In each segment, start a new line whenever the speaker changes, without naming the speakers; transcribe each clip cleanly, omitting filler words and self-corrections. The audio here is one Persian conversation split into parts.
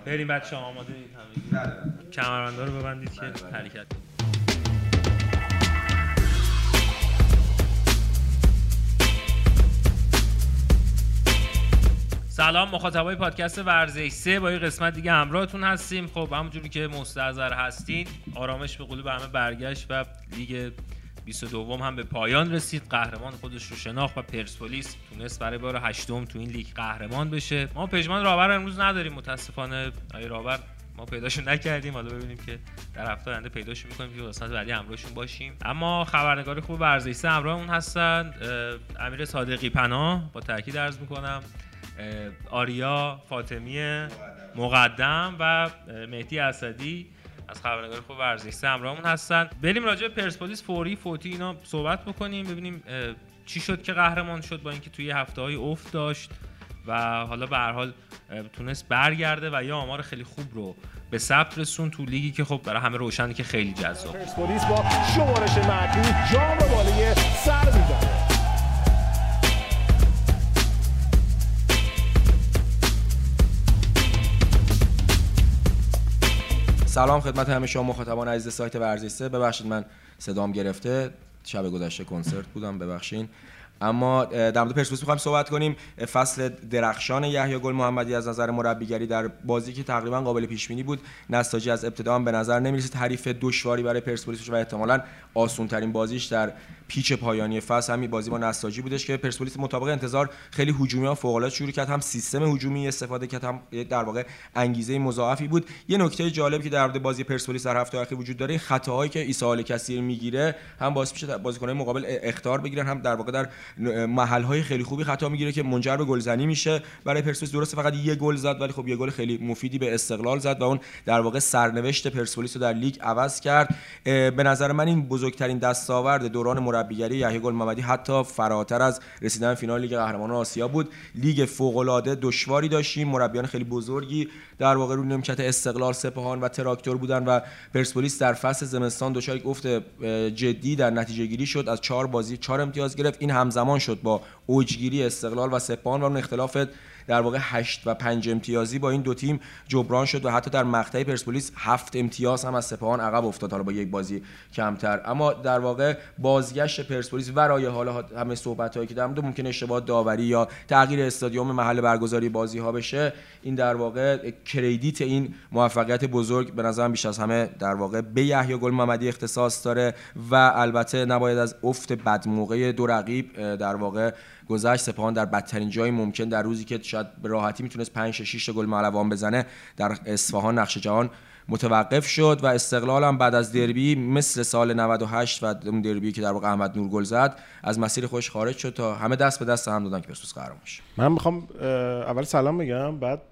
بریم بچه‌ها آماده اید همگی؟ کمربندا رو ببندید که حرکت کنیم. سلام مخاطبای پادکست ورزش 3 با یه قسمت دیگه همراهتون هستیم. خب همونجوری که مستحضر هستین آرامش به قلوب همه برگشت و لیگ 22 هم به پایان رسید. قهرمان خودش رو شناخت و پرسپولیس تونست برای بار 8م تو این لیگ قهرمان بشه. ما پژمان راور امروز نداریم متاسفانه. آقای راور ما پیداشو نکردیم، حالا ببینیم که در هفته آینده پیداشو می‌کنیم که قسمت بعدی همراهشون باشیم. اما خبرنگار خوب ورزش 3 همراهمون هستن. امیر صادقی پناه با تاکید عرض می‌کنم، آریا فاطمی مقدم و مهدی اسدی از خبرنگار خوب ورزش 3 همراهمون هستن. بریم راجع به پرسپولیس فوتی اینا صحبت بکنیم، ببینیم چی شد که قهرمان شد با اینکه توی هفته‌های افت داشت و حالا به هر حال تونست برگرده و یا آمار خیلی خوب رو به ثبت رسون تو لیگی که خب برای همه روشنه که خیلی جذاب.
پرسپولیس با شمارش معکوس جام رو بالای سر می‌زنه.
سلام خدمت همه شما مخاطبان عزیز سایت ورزش 3. ببخشید من صدام گرفته، شب گذشته کنسرت بودم، ببخشید. اما در مورد پرسپولیس می‌خوایم صحبت کنیم. فصل درخشان یحیی گل محمدی از نظر مربیگری در بازی که تقریبا قابل پیش بینی بود، نساجی از ابتدا هم به نظر نمی‌رسید حریف دشواری برای پرسپولیس و احتمالاً آسان‌ترین بازیش در پیچ پایانی فصل همین بازی با نساجی بودش که پرسپولیس مطابق انتظار خیلی هجومی و فوق‌العاده شروع کرد، هم سیستم هجومی استفاده کرد، هم در واقع انگیزه مضاعفی بود. یه نکته جالبی که در مورد بازی پرسپولیس در هفته اخیر وجود داره، خطاهایی که عیسی آل‌کثیر میگیره هم باعث میشه بازیکن‌های مقابل اخطار بگیرن، هم در واقع در محل‌های خیلی خوبی خطا میگیره که منجر به گلزنی میشه برای پرسپولیس. درسته فقط یه گل زد، ولی خب یه گل خیلی مفیدی به استقلال زد و اون در واقع سرنوشت پرسپولیس رو در لیگ عوض کرد. به نظر من این بزرگترین دستاورد دوران مربیگری یحیی گل محمدی، حتی فراتر از رسیدن فینال لیگ قهرمانان آسیا بود. لیگ فوق‌العاده دشواری داشتیم، مربیان خیلی بزرگی در واقع رو نیمکت استقلال، سپاهان و تراکتور بودن و پرسپولیس در فصل زمستان دچار یک افت جدی در نتیجه گیری شد. از 4 بازی 4 امتیاز گرفت. این همزمان شد با اوجگیری استقلال و سپاهان و اون اختلاف در واقع 8 و 5 امتیازی با این دو تیم جبران شد و حتی در مقطع پرسپولیس 7 امتیاز هم از سپاهان عقب افتاد، حالا با یک بازی کمتر. اما در واقع بازگشت پرسپولیس ورای حالا همه صحبتایی که در مورد ممکن اشتباه داوری یا تغییر استادیوم محل برگزاری بازی ها بشه، این در واقع کردیت این موفقیت بزرگ به نظرم بیش از همه در واقع به یحیی گل محمدی اختصاص داره و البته نباید از افت بدموقع دو رقیب در واقع گذشت. سپاهان در بدترین جای ممکن در روزی که شاید به راحتی میتونست 5-6 گل ملوان بزنه در اصفهان نقش جهان متوقف شد و استقلال هم بعد از دربی مثل سال 98 و اون دربی که در واقع احمد نور گل زد از مسیر خودش خارج شد تا همه دست به دست هم دادن که پرسپولیس قهرمان شه.
من میخوام اول سلام بگم، بعد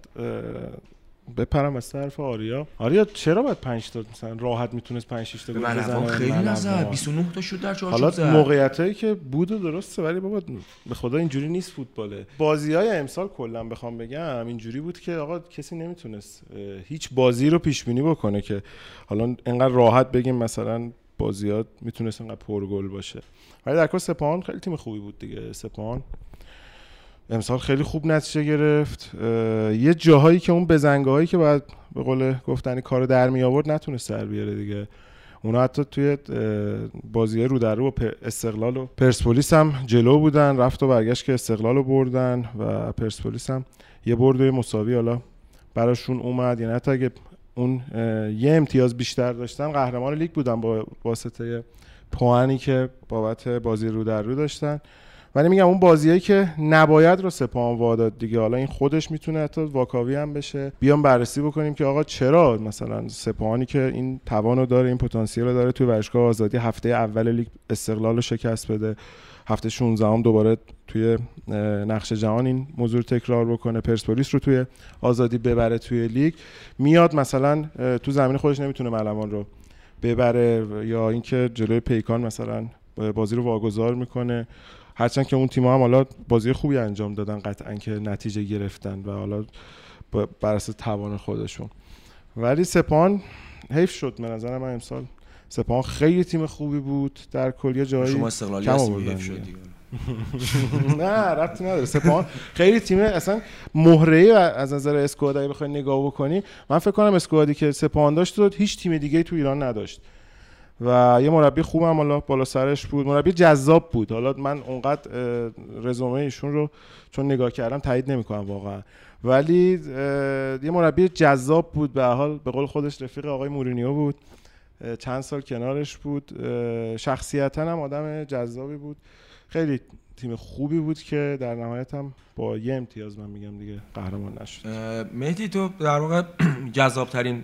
بپرم از طرف آریا چرا باید 5 تا مثلا راحت میتونست 5-6 تا گل بزنه؟
خیلی نزد، 29 تا شد در چارچوب زد.
حالا موقعیتایی که بود درسته، ولی بابا به خدا اینجوری نیست فوتباله. بازی‌های امسال کلا بخوام بگم اینجوری بود که آقا کسی نمیتونست هیچ بازی رو پیش بینی بکنه که حالا انقدر راحت بگیم مثلا بازیات میتونست انقدر پرگل باشه. ولی در کل سپاهان خیلی تیم خوبی بود دیگه. سپاهان امسال خیلی خوب نتیجه گرفت. یه جاهایی که اون بزنگاهایی که بعد به قول گفتنی کارو در می آورد نتونست در بیاره دیگه. اونا حتی توی بازی‌های رو در رو با استقلال و پرسپولیس هم جلو بودن، رفت و برگشت که استقلال رو بردن و پرسپولیس هم یه برد مساوی حالا براشون اومد. یعنی حتی اگه اون یه امتیاز بیشتر داشتن قهرمان لیگ بودن با واسطه پوانی که بابت بازی رو در رو داشتن. ولی میگم اون بازیایی که نباید رو سپاهان واداد دیگه، حالا این خودش میتونه حتی واکاوی هم بشه. بیام بررسی بکنیم که آقا چرا مثلا سپاهانی که این توانو داره، این پتانسیل رو داره، توی ورزشگاه آزادی هفته اول لیگ استقلال رو شکست بده، هفته 16 هم دوباره توی نقش جهان این موضوع تکرار بکنه، پرسپولیس رو توی آزادی ببره توی لیگ، میاد مثلا تو زمین خودش نمیتونه ملوان رو ببره یا اینکه جلوی پیکان مثلا بازی رو واگذار میکنه. هرچند که اون تیم‌ها هم حالا بازی خوبی انجام دادن قطعاً که نتیجه گرفتن و حالا بر اساس توان خودشون، ولی سپاهان حیف شد. به نظر من امسال سپاهان خیلی تیم خوبی بود در کل، یه جایی
شما استقلالی هستی حیف شد دیگه.
نه ربطی نداره. سپاهان خیلی تیم اصلا مهره‌ای از نظر اسکواد اگه بخوای نگاه بکنی، من فکر کنم اسکوادی که سپاهان داشت رو هیچ تیم دیگه تو ایران نداشت و یه مربی خوبم حالا بالا سرش بود، مربی جذاب بود. حالا من اونقدر رزومه ایشون رو چون نگاه کردم تایید نمی‌کنم واقعا، ولی یه مربی جذاب بود. به حال به قول خودش رفیق آقای مورینیو بود، چند سال کنارش بود، شخصیتاً هم آدم جذابی بود. خیلی تیم خوبی بود که در نهایت هم با یه امتیاز من میگم دیگه قهرمان نشد.
مهدی تو در واقع جذاب‌ترین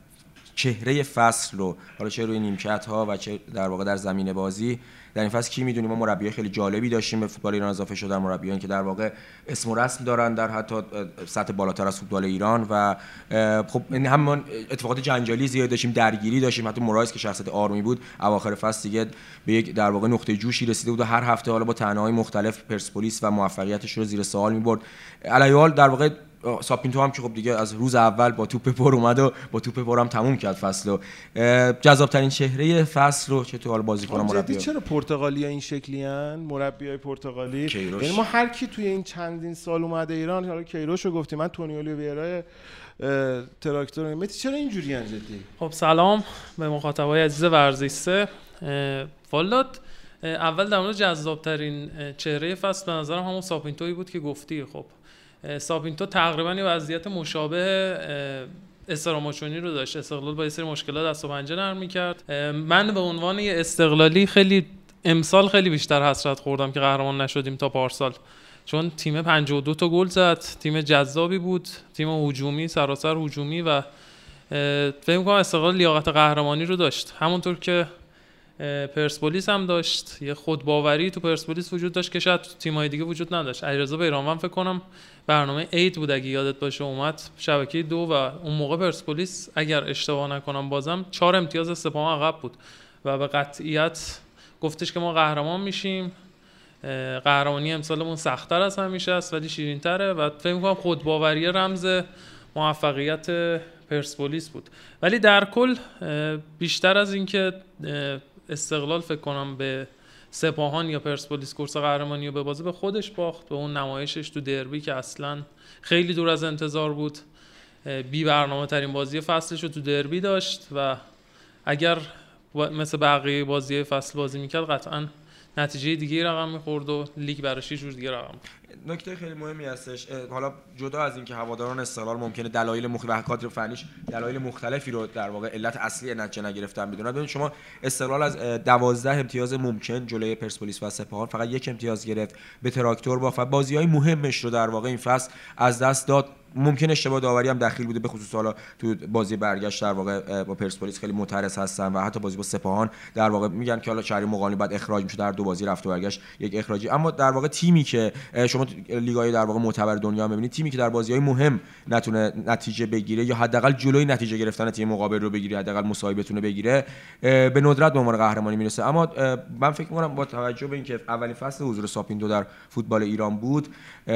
چهره فصل رو حالا چه روی نیمکت‌ها و چه در واقع در زمین بازی در این فصل کی میدونیم؟ ما مربیای خیلی جالبی داشتیم به فوتبال ایران اضافه شدن، مربیانی که در واقع اسم و رسم دارن در حتی سطح بالاتر از فوتبال ایران و خب همون اتفاقات جنجالی زیاد داشتیم، درگیری داشتیم. حتی مورایس که شخصیت آرومی بود اواخر فصل دیگه به یک در واقع نقطه جوشی رسیده بود و هر هفته حالا با طعنه‌های مختلف پرسپولیس و موفقیتش رو زیر سوال می‌برد. علی‌حال در واقع ساپینتو هم که خب دیگه از روز اول با توپ پر اومد و با توپ پر هم تموم کرد فصل. جذاب‌ترین چهره فصل رو چه تو حال بازیکن مربی
چرا پرتغالی‌ها این شکلیان؟ مربیای پرتغالی، یعنی ما هر کی توی این چندین سال اومده ایران، حالا کیروشو گفتیم، من تونی اولیویرا تراکتور، متی چرا اینجوری ان جدی؟
خب سلام به مخاطبای عزیز ورزش 3. والا اول در مورد جذاب‌ترین چهره فصل به نظرم همون ساپینتویی بود که گفتی. خب ساپینتو تقریبا یه وضعیت مشابه استراماچونی رو داشت. استقلال با یه سری مشکلات دست و پنجه نرم می‌کرد. من به عنوان یه استقلالی خیلی امسال خیلی بیشتر حسرت خوردم که قهرمان نشدیم تا پارسال، چون تیم 52 تا گل زد، تیم جذابی بود، تیم هجومی، سراسر هجومی و فکر می‌کنم استقلال لیاقت قهرمانی رو داشت، همونطور که پرسپولیس هم داشت. یه خودباوری تو پرسپولیس وجود داشت که شاید تیم‌های دیگه وجود نداشت. علیرضا بیرانوند فکر کنم برنامه عید بود اگه یادت باشه اومد شبکه 2 و اون موقع پرسپولیس اگر اشتباه نکنم بازم 4 امتیاز از سپاهان عقب بود و به قطعیت گفتش که ما قهرمان میشیم، قهرمانی امسالمون سخت‌تر از همیشه است ولی شیرین‌تره و فکر می‌کنم خودباوری رمز موفقیت پرسپولیس بود. ولی در کل بیشتر از اینکه استقلال فکر کنم به سپاهان یا پرسپولیس کورس قهرمانی رو به بازی، به خودش باخت، به اون نمایشش تو دربی که اصلا خیلی دور از انتظار بود. بی برنامه ترین بازی فصلش رو تو دربی داشت و اگر مثل بقیه بازی فصل بازی میکرد قطعا نتیجه دیگه رقم میخورد و لیگ براش یه جور دیگه رقم.
نکته خیلی مهمی هستش، حالا جدا از اینکه هواداران استقلال ممکنه دلایل مختلف و کادر فنیش دلایل مختلفی رو در واقع علت اصلی نتیجه نگرفتن بدونن، ببین شما استقلال از 12 امتیاز ممکن جلوی پرسپولیس و سپاهان فقط 1 امتیاز گرفت، به تراکتور باخت و بازی‌های مهمش رو در واقع این فصل از دست داد. ممکن اشتباه داوری هم دخیل بوده، به خصوص حالا تو بازی برگشت در واقع با پرسپولیس خیلی معترض هستن و حتی بازی با سپاهان در واقع میگن که حالا شهری مقانی بعد اخراج میشه، در 2 بازی رفت و برگشت یک اخراجی. اما در واقع تیمی که شما لیگ‌های در واقع معتبر دنیا می‌بینید، تیمی که در بازی‌های مهم نتونه نتیجه بگیره یا حداقل جلوی نتیجه گرفتن تیم مقابل رو بگیره، حداقل مساوی بتونه بگیره، به ندرت به عنوان قهرمانی میرسه. اما من فکر می‌کنم با توجه به اینکه اولین فصل حضور ساپینتو در فوتبال ایران بود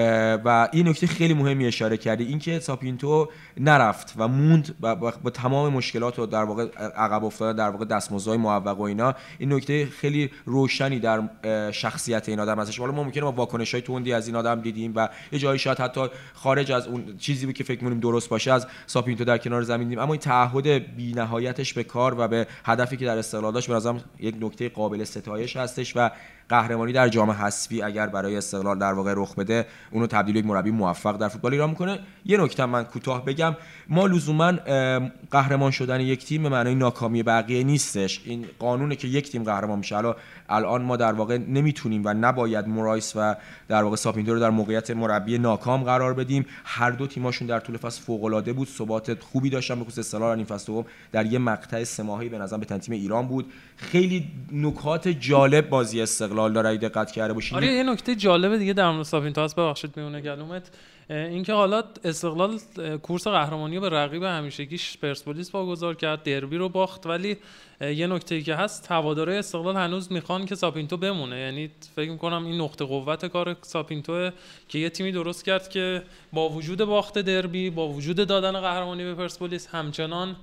و این نکته خیلی مهمی اشاره کردی، اینکه ساپینتو نرفت و موند و با تمام مشکلات و در واقع عقب افتادن در واقع دستمزدهای معوق و اینا، این نکته خیلی روشنی در شخصیت این آدم هستش. حالا ما ممکنه با واکنش‌های تندی از این آدم دیدیم و یه جایی شاید حتی خارج از اون چیزی بود که فکر می‌کنیم درست باشه از ساپینتو در کنار زمین دیدیم، اما این تعهد بی‌نهایتش به کار و به هدفی که در استقلال داشت به نظرم یک نکته قابل ستایش هستش و قهرمانی در جام حذفی اگر برای استقلال در واقع رخ بده اونو تبدیل به یک مربی موفق در فوتبال ایران میکنه. یه نکته من کوتاه بگم، ما لزوما قهرمان شدن یک تیم به معنای ناکامی بقیه نیستش. این قانونه که یک تیم قهرمان میشه. الان ما در واقع نمیتونیم و نباید مورایس و در واقع ساپینتو رو در موقعیت مربی ناکام قرار بدیم. هر دو تیماشون در طول فصل فوق العاده بود، ثبات خوبی داشتن، به خصوص استقلال این فصل دوم در یه مقطع 3 ماهه‌ای به نظر به تیم ایران بود. خیلی نکات جالب بازی استقلال داره، دقت کرده باشید.
آره یه نکته جالب دیگه در مورد ساپینتو هست، ببخشید میونه گلومت، اینکه حالا استقلال کورس قهرمانی رو به رقیب همیشگیش پرسپولیس واگذار کرد، دربی رو باخت، ولی یه نکته‌ای که هست هوادارهای استقلال هنوز میخوان که ساپینتو بمونه. یعنی فکر می‌کنم این نقطه قوت کار ساپینتو که یه تیمی درست کرد که با وجود باخت دربی، با وجود دادن قهرمانی به پرسپولیس همچنان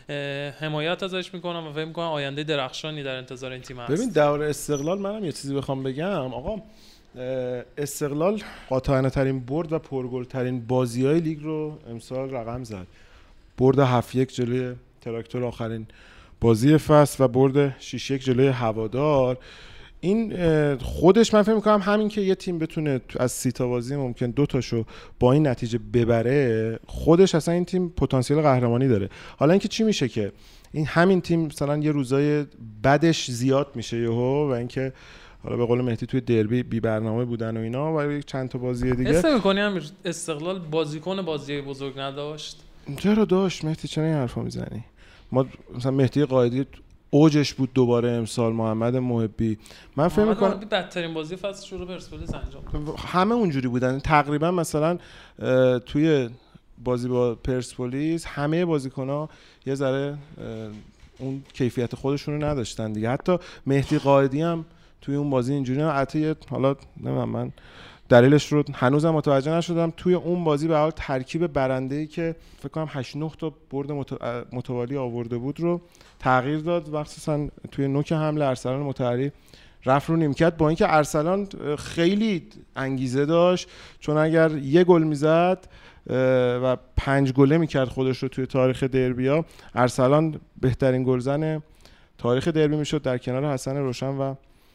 حمایت ازش میکنم و فکر میکنم آینده درخشانی در انتظار این تیم هست.
ببین دور استقلال منم یه چیزی بخوام بگم، آقا استقلال قاطعانه ترین برد و پرگل ترین بازی‌های لیگ رو امسال رقم زد. برد 7-1 جلوی تراکتور آخرین بازی فصل و برد 6-1 جلوی هوادار. این خودش من فکر می‌کنم همین که یه تیم بتونه از 30 تا بازی ممکن 2 تاشو با این نتیجه ببره، خودش اصلا این تیم پتانسیل قهرمانی داره. حالا اینکه چی میشه که این همین تیم مثلا یه روزای بعدش زیاد میشه یهو و اینکه حالا به قول مهدی توی دربی بی برنامه بودن و اینا و یک چند تا بازی دیگه.
حس می‌کنی امیر استقلال بازیکن بازی بزرگ نداشت؟
چرا داشت مهدی؟ چرا این حرفا میزنی؟ ما مثلا مهدی قائدی اوجش بود دوباره امسال، محمد محبی. من فکر می‌کنم
بدترین بازی فصل شروع پرسپولیس انجام
همه اونجوری بودن تقریبا. مثلا توی بازی با پرسپولیس همه بازیکن‌ها یه ذره اون کیفیت خودشون رو نداشتن دیگه. حتی مهدی قائدی هم توی اون بازی اینجوری حتی حالا نمیدونم من دلیلش رو هنوزم متوجه نشدم. توی اون بازی به حال ترکیب برنده‌ای که فکر کنم 8-9 تا برد متوالی آورده بود رو تغییر داد، مخصوصا توی نوک حمله ارسلان مطهری رفت رو نیمکت، با اینکه ارسلان خیلی انگیزه داشت، چون اگر یه گل میزد و 5 گله میکرد خودش رو توی تاریخ دربیا، ارسلان بهترین گلزن تاریخ دربی میشد در کنار حسن روشن و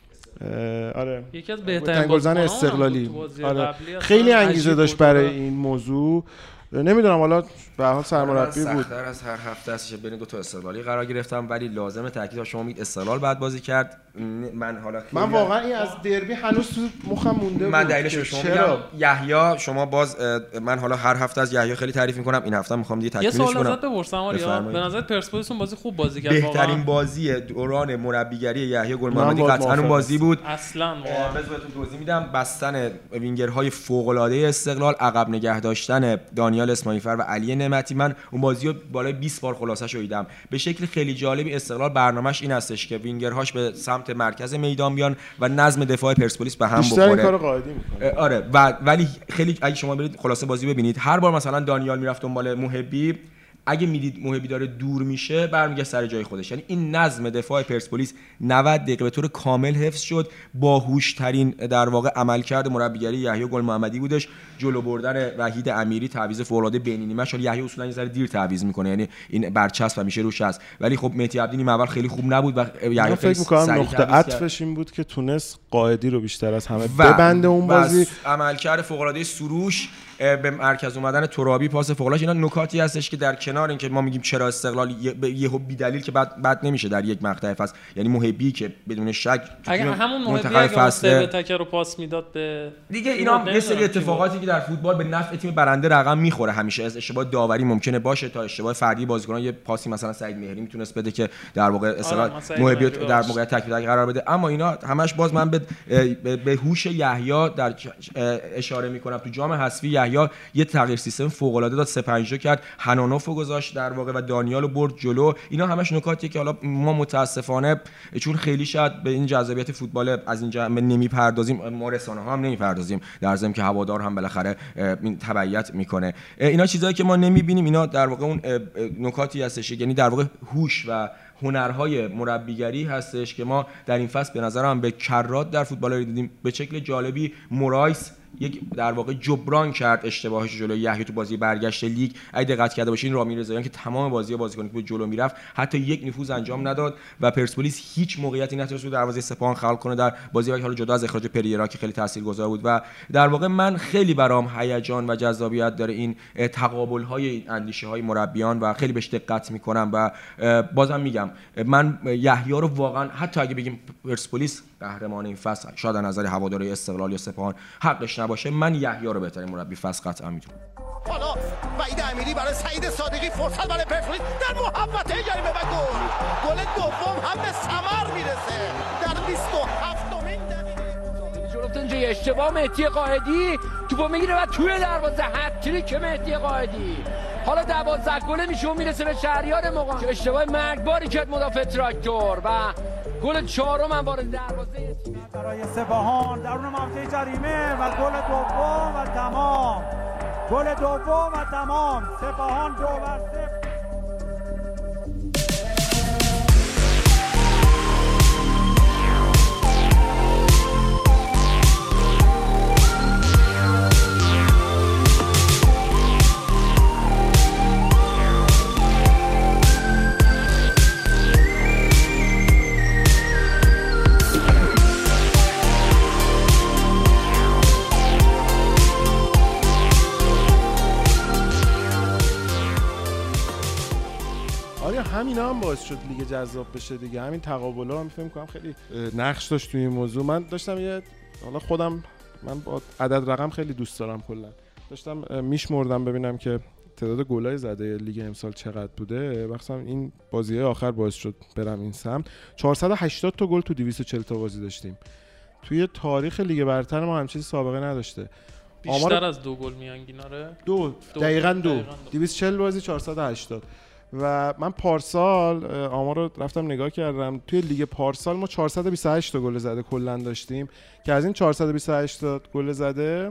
آره
یکی از بهترین
گلزن استقلالی. آره خیلی انگیزه داشت برای این موضوع. نمیدونم حالا به هر حال سرمربی بود.
سخت‌تر از هر هفته است که بین دو تا استقلالی قرار گرفتم، ولی لازمه تاکید شما میگید استقلال بعد بازی کرد. من
واقعا این از دربی هنوز تو مخم مونده بود.
من دلیلش رو شما میگم. یحیی شما باز من حالا هر هفته از یحیی خیلی تعریف میکنم، این هفته میخوام دیگه تکمیلش کنم.
یه سوال ازت بپرسم آریا، به نظر پرسپولیس اون بازی خوب بازی کرد؟
بهترین بازی دوران مربیگری یحیی گل محمدی قطعا اون بازی بود.
اصلا
بذارتون توضیح میدم. بستن وینگرهای فوق العاده استقلال، عقب نگه داشتن دانیال اسماعیلفر و علی نعمتی. من اون بازی رو بالای 20 بار خلاصه‌اش رو دیدم. به شکل خیلی جالبی استقلال برنامه‌اش این هستش که وینگرهاش به سمت مرکز میدان بیان و نظم دفاع پرسپولیس به هم بخوره.
بیشتر این کارو قائدی میکنه.
آره ولی خیلی اگه شما برید خلاصه بازی ببینید، هر بار مثلا دانیال میرفت دنبال محبی، اگه میدید محبی داره دور میشه برمیگه سر جای خودش. یعنی این نظم دفاع پرسپولیس 90 دقیقه به طور کامل حفظ شد. باهوش‌ترین در واقع عملکرد مربیگری یحیی گل محمدی بودش. جلو بردن وحید امیری، تعویض فوق‌العاده بین نیمه‌ش. یحیی اصولا یه ذره دیر تعویض میکنه، یعنی این برچسب همیشه روش هست، ولی خب مهدی عبدی نیم اول خیلی خوب نبود و
یحیی فکر می‌کنم نقطه عطفش این بود که تونست قائدی رو بیشتر از همه ببنده اون بازی.
عملکرد فوق‌العاده سروش، به مرکز اومدن ترابی، پاس فوق‌العاده، اینا نکاتی هستش که در کنار اینکه ما میگیم چرا استقلال یهو بی دلیل که بعد نمیشه در یک مقطع فصل، یعنی محبی که بدون شک
اگه همون محبی فصل تکر رو پاس میداد به
دیگه، اینا یه سری اتفاقاتی که در فوتبال به نفع تیم برنده رقم میخوره. همیشه از اشتباه داوری ممکنه باشه تا اشتباه فردی بازیکنان. یه پاسی مثلا سعید مهری میتونست بده که در واقع استقلال محبی در موقعیت تک به تک قرار بده، اما اینا همش باز من به هوش یحیی در اشاره میکنم. تو جام حذفی یحیی یه تغییر سیستم فوق العاده داد، 3-5-2 کرد، هنانوفو گذاشت در واقع و دانیالو برد جلو. اینا همش نکاتیه که حالا ما متاسفانه چون خیلی شاید به این جذابیت فوتبال از این جنبه نمیپردازیم، ما رسانه‌ها هم نمیپردازیم، در ضمن که هوادار هم بالاخره این تبعیت میکنه. اینا چیزایی که ما نمیبینیم، اینا در واقع اون نکاتی هستش، یعنی در واقع هوش و هنرهای مربیگری هستش که ما در این فصل به نظرم به کرات در فوتبال دیدیم. به شکل جالبی مورایس یک در واقع جبران کرد اشتباهش جلوی یحیی تو بازی برگشت لیگ. اگه دقت کرده باشین رامین رضاییان که تمام بازیکن که جلو میرفت حتی یک نفوذ انجام نداد و پرسپولیس هیچ موقعیتی نتونست رو دروازه سپاهان خلق کنه در بازی که حالا جدا از اخراج پریرا که خیلی تاثیرگذار بود. و در واقع من خیلی برام هیجان و جذابیت داره این تقابل‌های اندیشه‌های مربیان و خیلی بهش دقت می‌کنم و بازم میگم من یحیی رو واقعا حتی اگه بگیم پرسپولیس قهرمان این فصل شاید از نظر هواداری استقلال یا سپاهان حقش نباشه، من یحیی رو بهترین مربی فصل قطعا میدونم.
حالا وحید امیری برای سعید صادقی، فرصت برای پرسپولیس در محوطه جریمه و گل دوم هم به ثمر میرسه در 27مین دقیقه.
جلوتون اینجا اشتباه مهدی قائدی توپو میگیره و توی دروازه هتریک مهدی قائدی. حالا 12 گله میشه و میرسه به شهریار مقام. اشتباه مرگباری کرد مدافع تراکتور و گل چهارم هم وارد دروازه
برای سپاهان درون منطقه جریمه و گل دوم و تمام. گل دوم و تمام. سپاهان 2-0.
آره همینا هم باعث شد لیگ جذاب بشه دیگه. همین تقابلا هم فکر می‌کنم خیلی نقش داشت توی این موضوع. من داشتم حالا خودم من با عدد رقم خیلی دوست دارم، کلا داشتم میشمردم ببینم که تعداد گلای زده لیگ امسال چقدر بوده. مثلا این بازی‌های آخر باعث شد برم این سمت. 480 تا گل تو 240 تا بازی داشتیم. توی تاریخ لیگ برتر ما همچین سابقه نداشته.
بیشتر از 2 گل میانگیناره.
دقیقاً 240 بازی 480. و من پارسال آمار رو رفتم نگاه کردم، توی لیگ پارسال ما 428 تا گل زده کلا داشتیم که از این 428 تا گل زده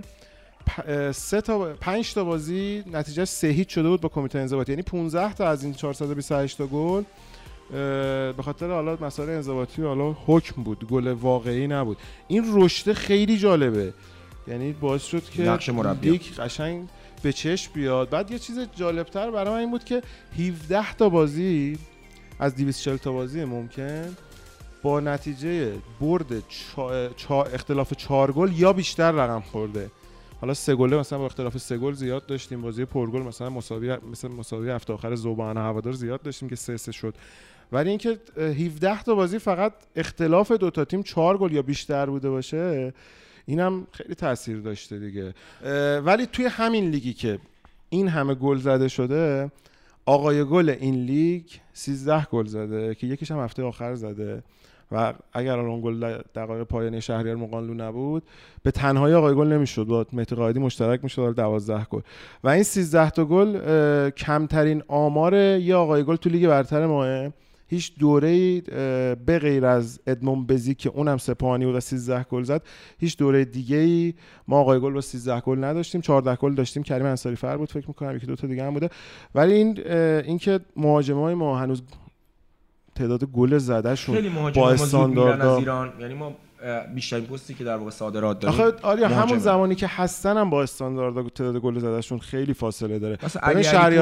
5 تا بازی نتیجه 3-0 شده بود با کمیته انضباطی، یعنی 15 تا از این 428 تا گل به خاطر حالا مسائل انضباطی و حالا حکم بود، گل واقعی نبود. این رشد خیلی جالبه، یعنی باعث شد که
نقش مربی
لیگ قشنگ به چشم بیاد. بعد یه چیز جالبتر برای من این بود که 17 تا بازی از 240 تا بازی ممکن با نتیجه برد اختلاف 4 گل یا بیشتر رقم خورده. حالا 3 گله مثلا با اختلاف 3 گل زیاد داشتیم، بازی پرگل مثلا مساوی هفته آخر زوبان هوادار زیاد داشتیم که 3-3 شد. ولی اینکه 17 تا بازی فقط اختلاف دو تا تیم 4 گل یا بیشتر بوده باشه، اینم خیلی تاثیر داشته دیگه. ولی توی همین لیگی که این همه گل زده شده، آقای گل این لیگ 13 گل زده که یکیش هم هفته آخر زده و اگر اون گل دقایق پایانی شهریار مقانلو نبود به تنهایی آقای گل نمیشد، با مهدی قائدی مشترک میشد 12 گل. و این 13 تا گل کمترین آمار یه آقای گل تو لیگ برتر ماه. هیچ دوره‌ای به غیر از ادمون بزی که اونم سپاهانی بود و 13 گل زد، هیچ دوره دیگه‌ای ما آقای گل با 13 گل نداشتیم. 14 گل داشتیم، کریم انصاری فر بود فکر می‌کنم، یکی دو تا دیگه هم بوده. ولی این که مهاجمای ما هنوز تعداد گل زدهشون با استاندارد از
ایران، یعنی ما بیشترین پستی که در واقع صادرات داریم.
آره همون زمانی که هستن هم با استاندارد تعداد گل زدهشون خیلی فاصله داره.
مثلا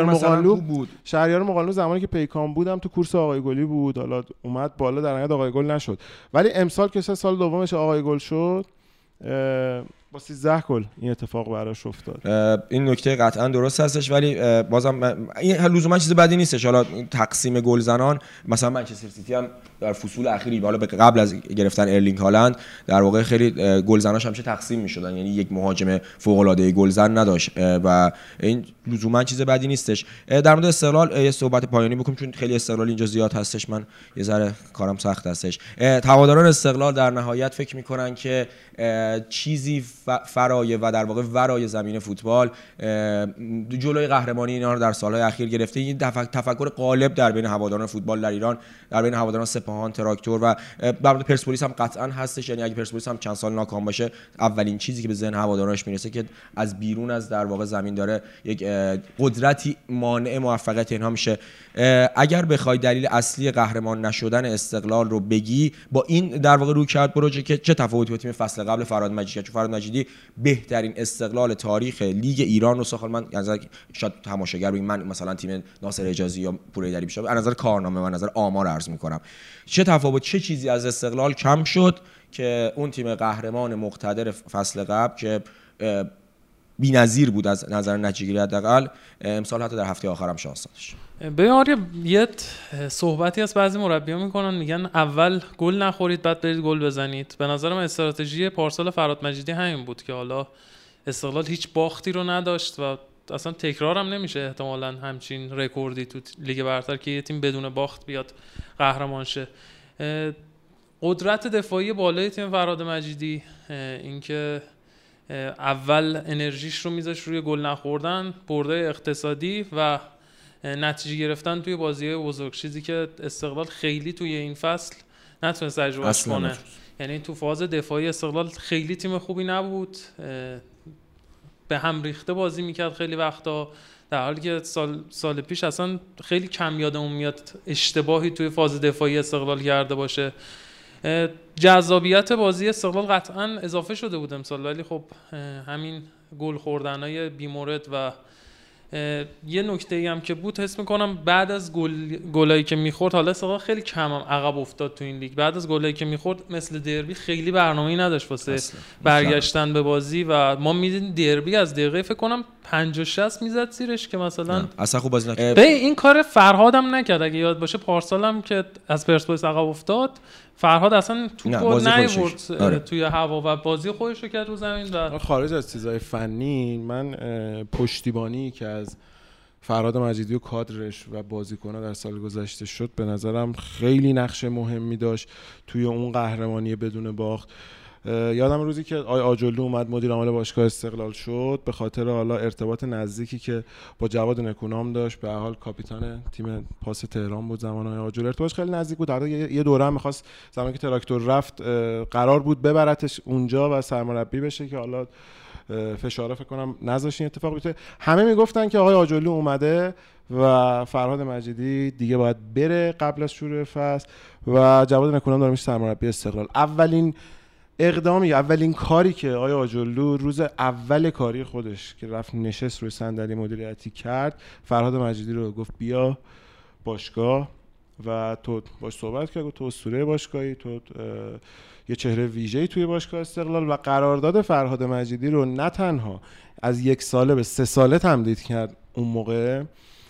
شهریار مقانلو زمانی که پیکان بودم تو کورس آقای گلی بود، حالا اومد بالا، در نهایت آقای گل نشد. ولی امسال که سال دومش آقای گل شد با 13 گل این اتفاق براش افتاد.
این نکته قطعا درست هستش، ولی بازم این لزوما چیز بدی نیستش. حالا تقسیم گلزنان مثلا منچستر سیتی هم در فصول اخیری حالا قبل از گرفتن ارلینگ هالند در واقع خیلی گلزناش همیشه تقسیم می‌شدن، یعنی یک مهاجم فوق‌العاده گلزن نداشت و این لزوما چیز بدی نیستش. در مورد استقلال یه صحبت پایانی بکنم چون خیلی استقلال اینجا زیاد هستش، من یه ذره کارم سخت هستش. هواداران استقلال در نهایت فکر می‌کنن که چیزی فرای و در واقع ورای زمین فوتبال جلوی قهرمانی اینا رو در سالهای اخیر گرفته. این تفکر غالب در بین هواداران فوتبال در ایران، در بین هواداران سپاهان، تراکتور و در مورد پرسپولیس هم قطعا هستش. یعنی اگه پرسپولیس هم چند سال ناکام باشه، اولین چیزی که به ذهن هوادارانش میرسه که از بیرون از در واقع زمین داره یک قدرتی مانع موفقیت اینها میشه. اگر بخوای دلیل اصلی قهرمان نشدن استقلال رو بگی، با این در واقع رویکرد پروژه که چه تفاوتی با تیم فصل قبل فراد مجیدی کرد، چون فراد مجیدی بهترین استقلال تاریخ لیگ ایران رو ساخت. من از نظر شاید تماشاگر بگم من مثلا تیم ناصر حجازی یا پورایدری بشه، از نظر کارنامه و از نظر آمار عرض میکنم چه تفاوت، چه چیزی از استقلال کم شد که اون تیم قهرمان مقتدر فصل قبل که بی‌نظیر بود از نظر نتیجه‌گیری حداقل، امسال حتی در هفته آخرم شانس داشت.
به آره یه صحبتی از بعضی مربیان میکنن، میگن اول گل نخورید بعد برید گل بزنید. به نظر من استراتژی پارسال فراد مجیدی همین بود که حالا استقلال هیچ باختی رو نداشت و اصلا تکرار هم نمیشه احتمالاً همچین رکوردی تو لیگ برتر که یه تیم بدون باخت بیاد قهرمان شه. قدرت دفاعی بالای تیم فراد مجیدی، اینکه اول انرژیش رو میذاش روی گل نخوردن، برده اقتصادی و نتیجه گرفتن توی بازی‌های بزرگ، چیزی که استقلال خیلی توی این فصل نتونست تجربهش کنه. یعنی تو فاز دفاعی استقلال خیلی تیم خوبی نبود، به هم ریخته بازی میکرد خیلی وقتا، در حالی که سال پیش اصلا خیلی کم یادمون میاد اشتباهی توی فاز دفاعی استقلال کرده باشه. جذابیت بازی استقلال قطعا اضافه شده بود امسال، ولی خب همین گل خوردنای بیمورد و یه نکته‌ای هم که بود، حس می‌کنم بعد از گلایی که می‌خورد، حالا استقلال خیلی کم هم عقب افتاد تو این لیگ، بعد از گلایی که می‌خورد مثل دربی خیلی برنامه‌ای نداشت واسه برگشتن به بازی و ما می‌دیدیم دربی از دقیقه فکر کنم 50-60 میزد زیرش که مثلا
اصلا خوب بازی نکرد.
به این کار فرهادم نکرد. اگه یاد باشه پارسالم که از پرسپولیس عقب افتاد، فرهاد اصلا توپو نیورد توی هوا و بازی خودش رو کرد رو زمین. و
خارج از چیزای فنی، من پشتیبانی که از فرهاد مجیدی و کادرش و بازیکن‌ها در سال گذشته شد به نظرم خیلی نقش مهمی داشت توی اون قهرمانی بدون باخت. یادم روزی که آقای آجرلو اومد مدیر عامل باشگاه استقلال شد، به خاطر حالا ارتباط نزدیکی که با جواد نکونام داشت، به هر حال کاپیتان تیم پاس تهران بود زمان آقای آجرلو، ارتباطش خیلی نزدیک بود. در یه دوره هم می‌خواست زمانی که تراکتور رفت قرار بود ببرتش اونجا و سرمربی بشه که حالا فشاره فکر کنم نذاشت این اتفاق بیفته. همه میگفتن که آقای آجرلو اومده و فرهاد مجیدی دیگه باید بره قبل از شروع فصل و جواد نکونام داره میشه سرمربی استقلال. اولین کاری که آقای آجرلو روز اول کاری خودش که رفت نشست روی صندلی مدیریتی کرد، فرهاد مجیدی رو گفت بیا باشگاه و تو باش صحبت کرد، تو اسطوره باشگاهی، تو یه چهره ویژه‌ای توی باشگاه استقلال و قرارداد فرهاد مجیدی رو نه تنها از 1 ساله به 3 ساله تمدید کرد، اون موقع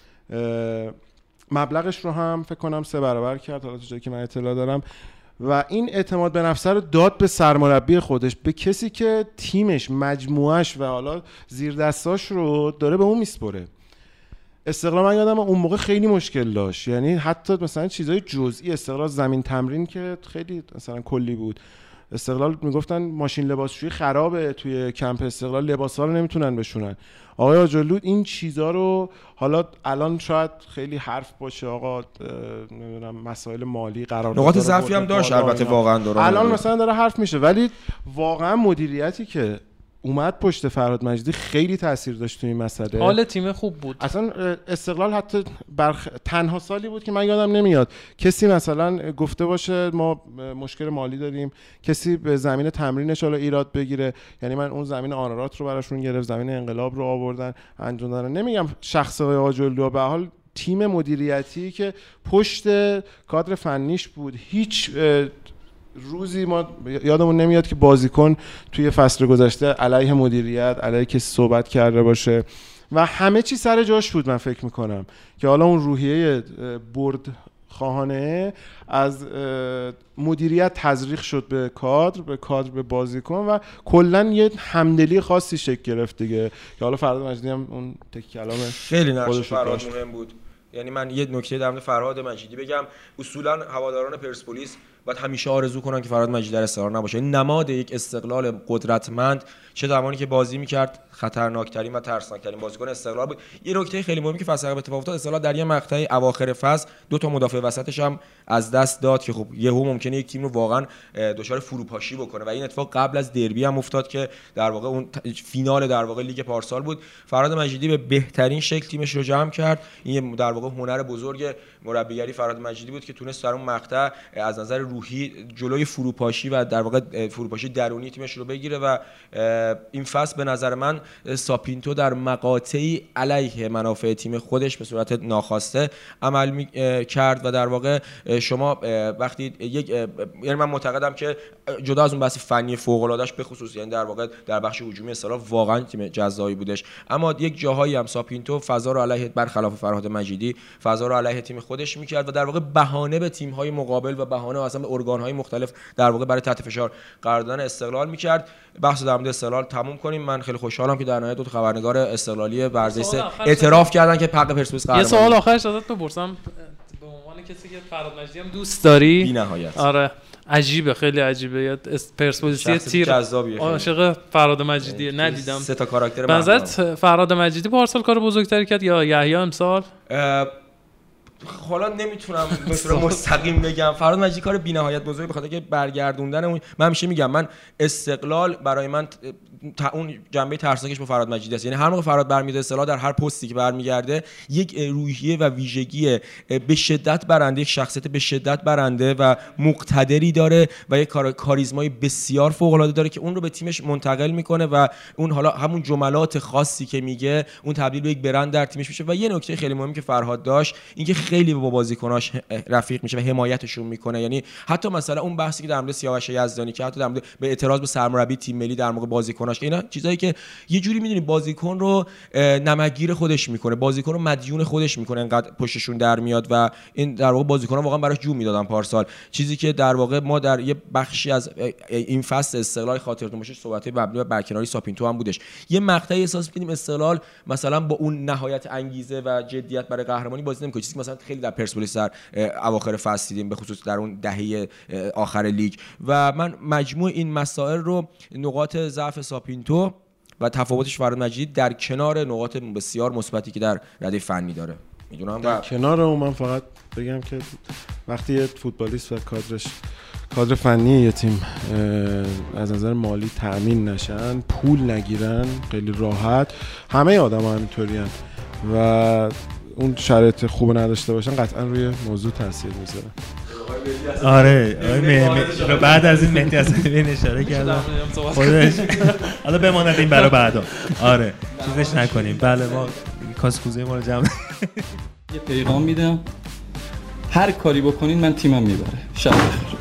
مبلغش رو هم فکر کنم 3 برابر کرد، حالا تو جایی که من اطلاع دارم، و این اعتماد به نفس رو داد به سرمربی خودش، به کسی که تیمش، مجموعش و حالا زیر دستاش رو داره به اون میسپره. استقلال من یادم اون موقع خیلی مشکل داشت، یعنی حتی مثلا چیزای جزئی، استقلال زمین تمرین که خیلی مثلا کلی بود، استقلال میگفتن ماشین لباسشویی خرابه توی کمپ استقلال، لباسا رو نمیتونن بشونن. آقای آجرلو این چیزا رو، حالا الان شاید خیلی حرف باشه آقا نمیدونم مسائل مالی قرار
نقاط ضعفی هم داشت البته، واقعا داره
الان مثلا داره حرف میشه، ولی واقعا مدیریتی که اومد پشت فرهاد مجیدی خیلی تاثیر داشت توی این مسئله.
حال تیم خوب بود.
اصلا استقلال حتی تنها سالی بود که من یادم نمیاد کسی مثلا گفته باشه ما مشکل مالی داریم، کسی به زمین تمرینش حالا ایراد بگیره. یعنی من اون زمین آنارات رو براشون گرفت، زمین انقلاب رو آوردن انجام دادن. نمیگم شخص آقای آجرلو، به حال تیم مدیریتی که پشت کادر فنیش بود. هیچ روزی ما یادمون نمیاد که بازیکن توی فصل گذشته علیه مدیریت، علیه کسی صحبت کرده باشه و همه چی سر جاش بود. من فکر میکنم که حالا اون روحیه برد خواهانه از مدیریت تزریق شد به کادر به بازیکن و کلا یه همدلی خاصی شکل گرفت دیگه، که حالا فرهاد مجیدی هم اون تک کلام
خیلی نقش فرهاد مهم بود. یعنی من یه نکته در مورد فرهاد مجیدی بگم، اصولا هواداران پرسپولیس باید همیشه آرزو کنن که فرهاد مجیدی در استقلال نباشه. این نماد یک استقلال قدرتمند، چه زمانی که بازی میکرد خطرناکترین و ترسناکترین بازیکن استقلال بود. یه نکته خیلی مهمی که فصل قبل اتفاق افتاد، استقلال در یه مقطع اواخر فصل 2 مدافع وسطش هم از دست داد که خب یهو ممکنه یک تیم رو واقعا دچار فروپاشی بکنه و این اتفاق قبل از دربی هم افتاد که در واقع اون فینال در واقع لیگ پارسال بود. فرهاد مجیدی به بهترین شکل تیمش رو جمع کرد. این در واقع هنر بزرگ مربیگری فرهاد مجیدی بود که تونست در اون مقطع از نظر روحی جلوی فروپاشی و در واقع فروپاشی درونی تیمش رو بگیره و این فصل به نظر من ساپینتو در مقاطعی علیه منافع تیم خودش به صورت ناخواسته عمل کرد و در واقع شما وقتی یعنی من معتقدم که جدا از اون بحث فنی فوق العاده‌اش به خصوص، یعنی در واقع در بخش هجومی استقلال واقعا تیم جذابی بودش، اما یک جاهایی هم ساپینتو فضا رو علیه برخلاف فرهاد مجیدی فضا رو علیه تیم خودش میکرد و در واقع بهانه به تیم‌های مقابل و بهانه اصلا به ارگان‌های مختلف در واقع برای تحت فشار قرار دادن استقلال میکرد. بحث در مورد استقلال تموم کنیم. من خیلی خوشحالم که در نهایت 2 خبرنگار استقلالی ورزشی اعتراف کردن که حق پرسپولیس قهرمان.
یه سوال آخرش ازت بپرسم، به عنوان کسی که فرهاد مجیدی هم دوست داری؟
بی‌نهایت.
آره عجیبه، خیلی عجیبه. یا پرسپولیسی تیر عاشق فرهاد مجیدی ندیدم.
3 تا کاراکتر
به نظرت فرهاد مجیدی پارسال کار بزرگتری کرد یا یحیی امسال؟
حالا نمیتونم به صورت مستقیم بگم. فرهاد مجیدی کار بی‌نهایت بزرگی بخاطر که برگردوندن اون، من همیشه میگم من استقلال برای من اون جنبه ترسناکش با فرهاد مجیدی است. یعنی هر موقع فرهاد برمیاد استقلال در هر پستی که برمیگرده یک روحیه و ویژگی به شدت برنده، یک شخصیت به شدت برنده و مقتدری داره و یک کاریزمای بسیار فوق العاده داره که اون رو به تیمش منتقل میکنه و اون حالا همون جملات خاصی که میگه اون تبدیل به یک برند در تیمش میشه. و یه نکته خیلی مهمی که فرهاد داشت اینکه خیلی با بازیکناش رفیق میشه و حمایتشون میکنه. یعنی حتی مثلا اون بحثی که در مورد سیاوش یزدانی که حتی در مورد به اعتراض به سرمربی تیم ملی در موقع بازیکناش بازیکناش که اینا چیزایی که یه جوری میدونی بازیکن رو نمکگیر خودش میکنه، بازیکن رو مدیون خودش میکنه، انقدر پشتشون در میاد و این در واقع بازیکن‌ها واقعا براش جو میدادن پارسال. چیزی که در واقع ما در یه بخشی از این فصل استقلال خاطرتون باشه صحبت‌های مبنی بر برکناری ساپینتو هم بودش، یه مقطعی احساس می‌کردیم استقلال مثلا با اون نهایت انگیزه و جدیت برای قهرمانی بازی نمی‌کنه، چیزی که مثلا خیلی در پرسپولیس در اواخر فصل دیدیم، به خصوص در اون دهه آخر لیگ. و من مجموع این مسائل رو نقاط ضعف ساپینتو و تفاوتش فراد مجیدی در کنار نقاط بسیار مثبتی که در رده فنی داره میدونم.
در کنار اون من فقط بگم که وقتی یه فوتبالیست و کادر فنی یه تیم از نظر مالی تأمین نشن، پول نگیرن خیلی راحت، همه آدم‌ها همینطورین و اون شرایط خوب نداشته باشن قطعا روی موضوع تاثیر میذاره.
آره بعد از این مهدی حسنی به اشاره کردم خودش حالا بماند این برای بعدا. آره چیزش نکنیم. بله ما کاسکوزه ما رو جمع
یه پیغام میدم هر کاری بکنین من تیمم میبره. شب بخیر.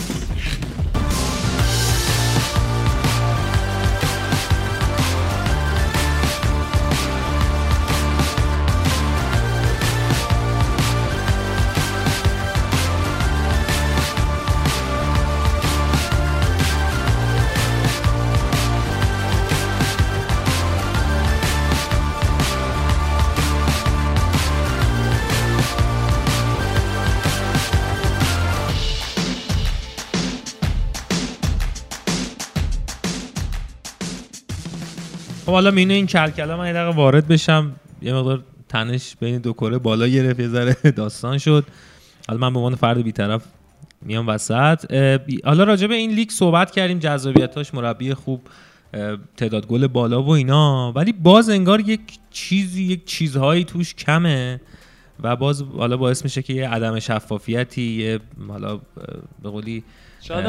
خب حالا مینو این کلکلا من یه دقیقه وارد بشم، یه مقدار تنش بین دو کره بالا گرفت، یه ذره داستان شد. حالا من به عنوان فرد بی‌طرف میام وسط. حالا راجع به این لیگ صحبت کردیم، جذابیتاش، مربی خوب، تعداد گل بالا و اینا، ولی باز انگار یک چیزهایی توش کمه و باز حالا باعث میشه که یه عدم شفافیتی، حالا به قولی
شاید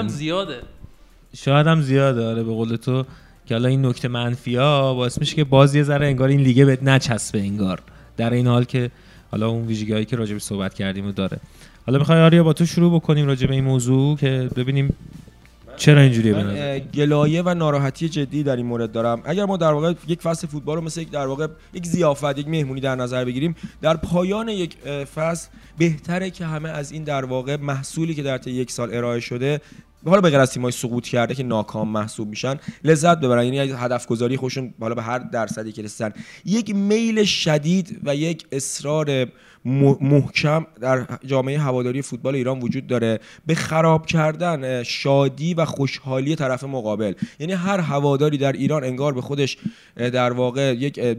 هم زیاده
آره به قول تو، که حالا این نکته منفی‌ها باعث میشه که باز یه ذره انگار این لیگه بهت نچسبه انگار، در این حال که حالا اون ویژگی‌هایی که راجع به صحبت کردیم رو داره. حالا می‌خوای آریا با تو شروع بکنیم راجع به این موضوع که ببینیم چرا اینجوریه.
من گلایه و ناراحتی جدی در این مورد دارم. اگر ما در واقع یک فصل فوتبال رو مثل در واقع یک ضیافت، یک مهمونی در نظر بگیریم، در پایان یک فصل بهتره که همه از این در واقع محصولی که در طی یک سال ارائه شده، حالا به غیر از تیم‌های سقوط کرده که ناکام محسوب میشن، لذت ببرن. یعنی هدف گذاری خودشون حالا به هر درصدی که رسیدن، یک میل شدید و یک اصرار محکم در جامعه هواداری فوتبال ایران وجود داره به خراب کردن شادی و خوشحالی طرف مقابل. یعنی هر هواداری در ایران انگار به خودش در واقع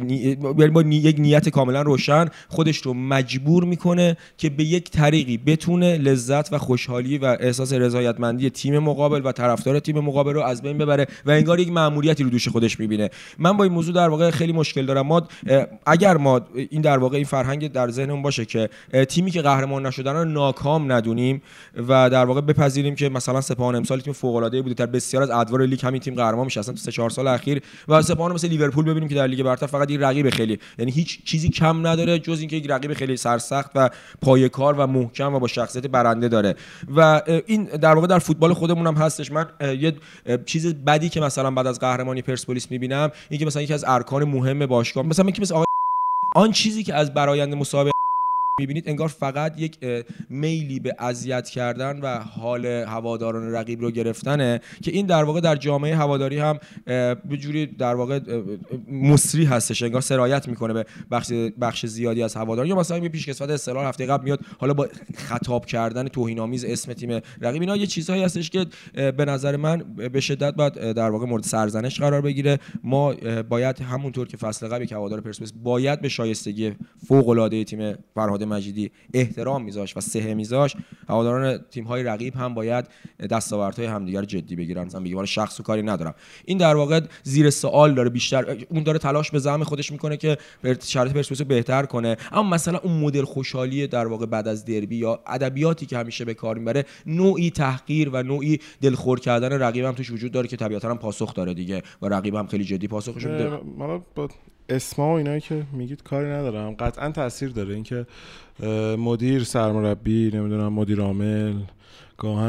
یک نیت کاملا روشن خودش رو مجبور میکنه که به یک طریقی بتونه لذت و خوشحالی و احساس رضایتمندی تیم مقابل و طرفدار تیم مقابل رو از بین ببره و انگار یک مأموریتی رو دوش خودش میبینه. من با این موضوع در واقع خیلی مشکل دارم. ما اگر ما این در واقع این فرهنگ در ذهنمون باشه که تیمی که قهرمان نشدن رو ناکام ندونیم و در واقع بپذیریم که مثلا سپاهان امسال تیم فوق العاده بوده، در بسیار از ادوار لیگ همین تیم قهرمان میشه اصلا تو 3-4 سال اخیر، و سپاهان مثل لیورپول ببینیم که در لیگ برتر فقط یک رقیب خیلی، یعنی هیچ چیزی کم نداره جز اینکه یک رقیب خیلی سرسخت و پایه‌کار و محکم و با شخصیت برنده داره. و این در واقع در فوتبال خودمون هم هستش. من یه چیز بدی که مثلا بعد از قهرمانی پرسپولیس میبینم اینکه مثلا یکی از ارکان مهم باشگاه مثلا آن چیزی که از برآیند مسابقه میبینید انگار فقط یک میلی به اذیت کردن و حال هواداران رقیب رو گرفتنه که این در واقع در جامعه هواداری هم به جوری در واقع مصری هستش، انگار سرایت میکنه به بخش زیادی از هواداران. یا مثلا یه پیشکسوت استقلال هفته قبل میاد حالا با خطاب کردن توهین‌آمیز اسم تیم رقیب، اینا یه چیزهایی هستش که به نظر من به شدت باید در واقع مورد سرزنش قرار بگیره. ما باید همونطور که فصل قبل که هوادار پرسپولیس باید به شایستگی فوق‌العاده تیم فرهاد مجیدی احترام میذاشت و سه میذاشت، هواداران تیم‌های رقیب هم باید دستاوردهای همدیگر جدی بگیرن. مثلا بگیم شخص و کاری ندارم، این در واقع زیر سوال داره، بیشتر اون داره تلاش به زعم خودش میکنه که شرایط پرسپولیس رو بهتر کنه، اما مثلا اون مدل خوشحالی در واقع بعد از دربی یا ادبیاتی که همیشه به کار میبره، نوعی تحقیر و نوعی دلخور کردن رقیب هم توش وجود داره که طبیعتا هم پاسخ داره دیگه و رقیب هم خیلی جدی پاسخش میده.
من با اسما و اینایی که میگید کاری ندارم، قطعا تاثیر داره اینکه مدیر، سرمربی، نمیدونم مدیر عامل، گاهن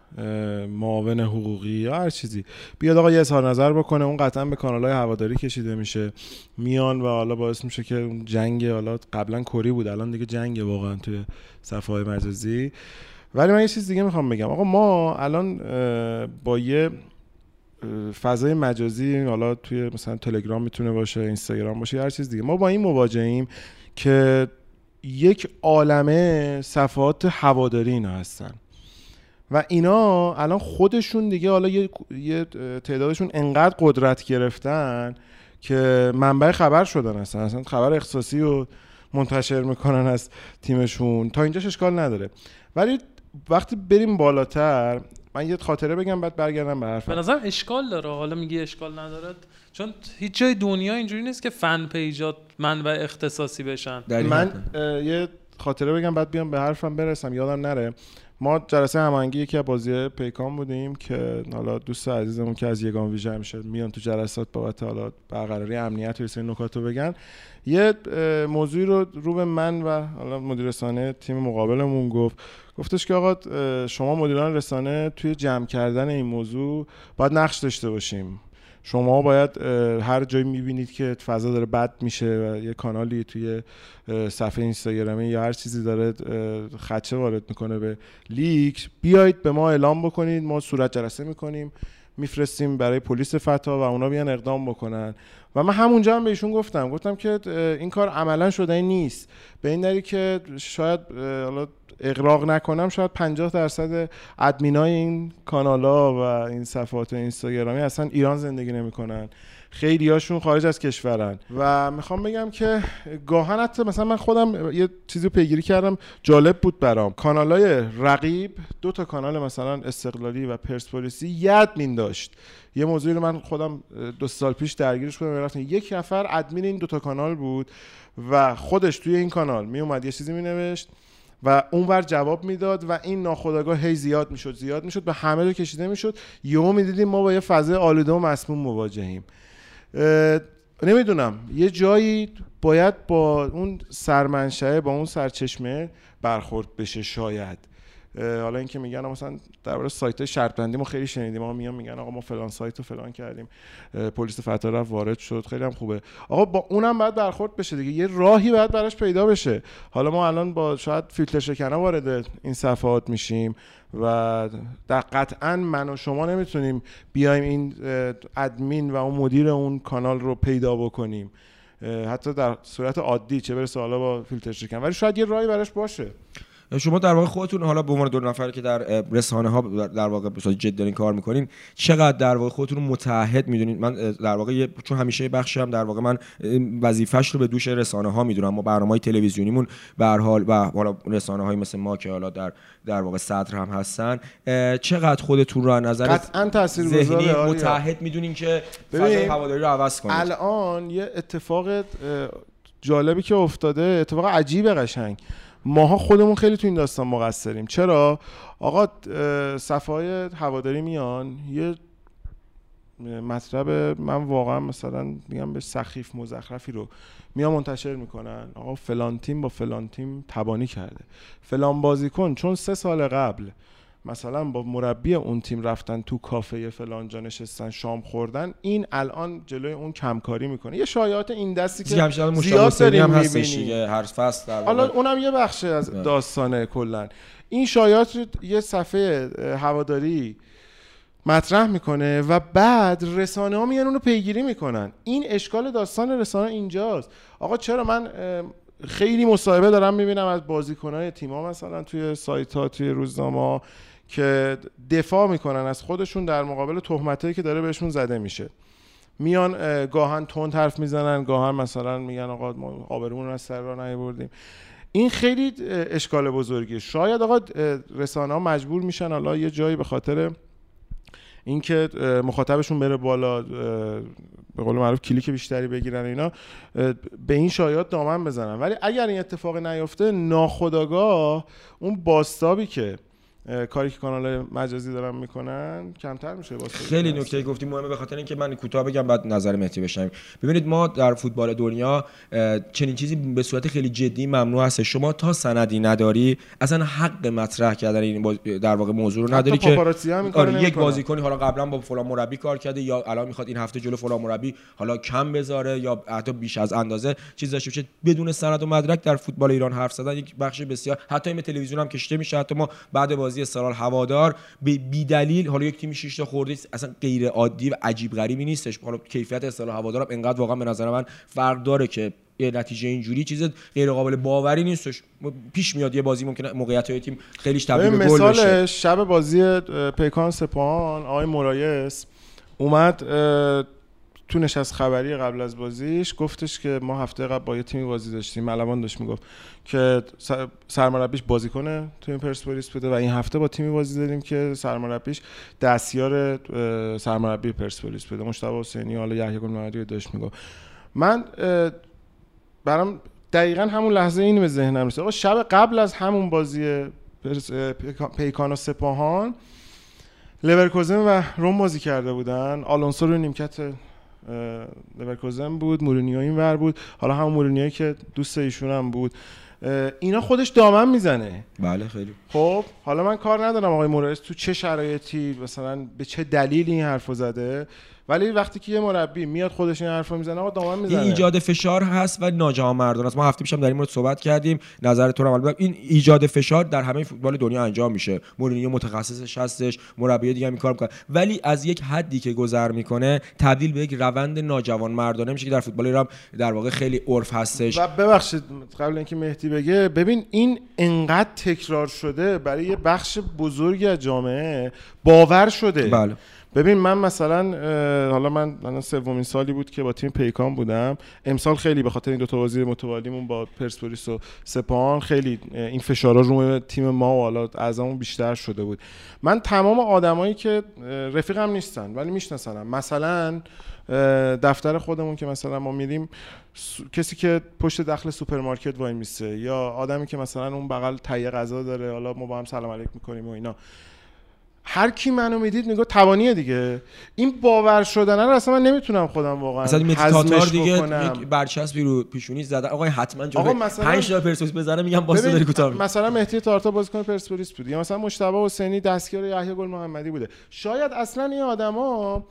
معاون حقوقی یا هر چیزی بیاد آقا یه اظهار نظر بکنه، اون قطعا به کانال‌های هواداری کشیده میشه، میان و حالا باعث میشه که اون جنگ، حالا قبلا کری بود الان دیگه جنگ واقعا توی صفحه‌های مجازی. ولی من یه چیز دیگه میخوام بگم، آقا ما الان با یه فضای مجازی، حالا توی مثلا تلگرام میتونه باشه، اینستاگرام باشه، هر چیز دیگه، ما با این مواجهیم که یک عالمه صفحات هواداری اینا هستن و اینا الان خودشون دیگه حالا یه تعدادشون انقدر قدرت گرفتن که منبع خبر شدن، اصلا خبر اختصاصی رو منتشر میکنن از تیمشون. تا اینجاش اشکال نداره، ولی وقتی بریم بالاتر، من یه خاطره بگم بعد برگردم به حرفم.
به نظرم اشکال داره. حالا میگی اشکال نداره چون هیچ جای دنیا اینجوری نیست که فن پیجات منبع اختصاصی بشن.
من یه خاطره بگم بعد بیام به حرفم برسم، یادم نره. ما جلسه هماهنگی یکی از بازی پیکان بودیم که حالا دوست عزیزمون که از یگان ویژه همیشه میان تو جلسات بابت حالا برقراری امنیت و این سری نکات رو بگن، یه موضوعی رو به من و حالا مدیر رسانه تیم مقابلمون گفتش که آقا شما مدیران رسانه توی جمع کردن این موضوع باید نقش داشته باشیم. شما باید هر جایی میبینید که فضا داره بد میشه و یه کانالی توی صفحه اینستاگرامی یا هر چیزی داره خدشه وارد میکنه به لیک، بیایید به ما اعلام بکنید، ما صورت جلسه میکنیم، میفرستیم برای پلیس فتا و اونا بیان اقدام بکنن. و من همونجا هم بهشون گفتم که این کار عملا شده نیست، به این دلیل که شاید حالا اغراق نکنم شاید 50% ادمینای این کانالا و این صفحات اینستاگرامی اصلا ایران زندگی نمیکنن، خیلی هاشون خارج از کشورن. و میخوام بگم که گاهن حتی مثلا من خودم یه چیزی پیگیری کردم جالب بود برام، کانالای رقیب 2 تا کانال مثلا استقلالی و پرسپولیسی یه ادمین داشت. یه موضوعی رو من خودم 2 سال پیش درگیرش بودم، رفتم یک نفر ادمین این 2 تا کانال بود و خودش توی این کانال می اومد یه چیزی می نوشت و اونور جواب میداد و این ناخودآگاه هی زیاد میشد به همه رو کشیده میشد. یهو میدیدیم ما با یه فضای آلوده و مسموم مواجهیم. نمیدونم یه جایی باید با اون سرمنشأ، با اون سرچشمه برخورد بشه شاید. حالا اینکه میگن مثلا درباره سایت شرط بندی ما خیلی شنیدیم، ما میگن آقا ما فلان سایت رو فلان کردیم، پلیس فتا رفت وارد شد، خیلی هم خوبه. آقا با اونم باید برخورد بشه دیگه، یه راهی باید براش پیدا بشه. حالا ما الان با شاید فیلتر شکنه وارد این صفحات میشیم و در قطعا من و شما نمیتونیم بیایم این ادمین و اون مدیر اون کانال رو پیدا بکنیم، حتی در صورت عادی، چه برسه حالا با فیلتر شکنه، ولی شاید یه راهی براش باشه.
شما در واقع خودتون حالا به عنوان 2 نفر که در رسانه ها در واقع به صورت جدی دارین کار میکنین، چقدر در واقع خودتون رو متعهد میدونین؟ من در واقع چون همیشه یه بخشی هم در واقع من وظیفه‌اش رو به دوش رسانه ها میدونم، ما برنامه‌های تلویزیونیمون به هر حال و حالا رسانه‌های مثل ما که حالا در واقع صدر هم هستن، چقدر خودتون رو از نظر
قطعاً تاثیرگذاره
متعهد میدونین که فضای هواداری رو عوض کنید؟
الان یه اتفاق جالبی که افتاده، اتفاق عجیب قشنگ، ماها خودمون خیلی تو این داستان مقصریم. چرا؟ آقا صفحه‌های هواداری میان یه مطلب، من واقعا مثلا میگم به سخیف مزخرفی رو میان منتشر میکنن، آقا فلان تیم با فلان تیم تبانی کرده، فلان بازیکن چون 3 سال قبل مثلا با مربی اون تیم رفتن تو کافه فلان جا نشستن شام خوردن، این الان جلوی اون کمکاری میکنه. یه شایعات این دستی که زیاد داریم میبینیم
هر فصل،
حالا اونم یه بخش از داستانه. کلا این شایعات یه صفحه هواداری مطرح میکنه و بعد رسانه ها میان اونو پیگیری میکنن. این اشکال داستان رسانه اینجاست. آقا چرا من خیلی مصاحبه دارم میبینم از بازیکنای تیم‌ها مثلا توی سایت ها، توی روزنامه‌ها که دفاع میکنن از خودشون در مقابل تهمتایی که داره بهشون زده میشه. میان گاهن تند حرف میزنن، گاهن مثلا میگن آقا ما آبرومون رو از سر راه نیاوردیم. این خیلی اشکال بزرگیه. شاید آقا رسانه‌ها مجبور میشن حالا یه جایی به خاطر اینکه مخاطبشون بره بالا، به قول معروف کلیک بیشتری بگیرن اینا، به این شایعات دامن بزنن. ولی اگر این اتفاق نیفته، ناخودآگاه اون بازتابی که کاری که کانال مجازی دارن میکنن کمتر میشه.
خیلی نکته گفتی مهمه، به خاطر اینکه من کوتاه بگم بعد نظر مهدی بشنویم. ببینید ما در فوتبال دنیا چنین چیزی به صورت خیلی جدی ممنوع هست. شما تا سندی نداری اصلا حق مطرح کردن این در واقع موضوع رو نداری که یک بازیکنی حالا قبلا با فلان مربی کار کرده یا الان میخواد این هفته جلو فلان مربی حالا کم بذاره یا حتی بیش از اندازه چیز داشته باشه، بدون سند و مدرک در فوتبال ایران حرف زدن یک بخش بسیار حتی این تلویزیون هم کشته میشه. حتی ما بعد بازی استقلال هوادار بی دلیل حالا یک تیم 6 تا خورده اصلا غیر عادی و عجیب غریبی نیستش. حالا کیفیت استقلال هوادار هم انقدر واقعا به نظر من فرق داره که یه نتیجه اینجوری چیز غیر قابل باوری نیستش. پیش میاد یه بازی ممکنه موقعیت‌های تیم خیلیش تبدیل به گل بشه.
مثال شب بازی پیکان سپاهان آقای مرایس اومد تو نشست خبری قبل از بازیش گفتش که ما هفته قبل با یه تیمی بازی داشتیم، ملوان داشت میگفت که سرمربیش بازیکن تو این پرسپولیس بوده و این هفته با تیمی بازی دادیم که سرمربیش دستیار سرمربی پرسپولیس بوده، مجتبی حسینی. حالا یحیی گل محمدی داشت میگفت. من برام دقیقاً همون لحظه این به ذهنم رسید. آقا شب قبل از همون بازی پیکان و سپاهان لورکوزن و روم بازی کرده بودن. آلونسو رو نیمکت لورکوزن بود، مورینیو این ور بود، حالا همون مورینیویی که دوست ایشون هم بود. اینا خودش دامن میزنه.
بله خیلی.
خب حالا من کار ندارم آقای مورایس تو چه شرایطی مثلا به چه دلیلی این حرفو زده، ولی وقتی که یه مربی میاد خودش این حرفو میزنه آقا دامن میزنه.
این ایجاد فشار هست و ناجوانمردانه است. ما هفته پیشم در این مورد صحبت کردیم، نظر تو رو این ایجاد فشار در همه فوتبال دنیا انجام میشه. مورینیو متخصصش هستش، مربی دیگه هم این کار میکنه، ولی از یک حدی که گذر میکنه تبدیل به یک روند ناجوانمردانه میشه که در فوتبال ایران در واقع خیلی عرف هستش.
و ببخشید قبل اینکه مهدی بگه، ببین این انقدر تکرار شده برای یه بخش بزرگی از جامعه باور شده.
بله.
ببین من مثلا حالا من سومین سالی بود که با تیم پیکان بودم، امسال خیلی به خاطر این دو تا بازی متوالیمون با پرسپولیس و سپاهان خیلی این فشارا روی تیم ما و حالا اعضامون بیشتر شده بود. من تمام آدمایی که رفیقم نیستن ولی میشناسنم، مثلا دفتر خودمون که مثلا ما میریم کسی که پشت دخل سوپرمارکت وای میسه یا آدمی که مثلا اون بغل تهیه غذا داره، حالا ما با هم سلام علیک میکنیم و اینا، هر کی منو میدید میگه تبانیه دیگه. این باور شدن رو اصلا من نمیتونم خودم واقعا
هضمش دیگه برچسبی رو پیشونی زدن. آقا حتما جلوی 5 تا پرسپولیس بزنه میگم باز داری کوتاه.
مثلا مهدی تارتا بازیکن پرسپولیس بود یا مثلا مجتبی حسینی دستیار یحیی گل محمدی بوده. شاید اصلا این آدما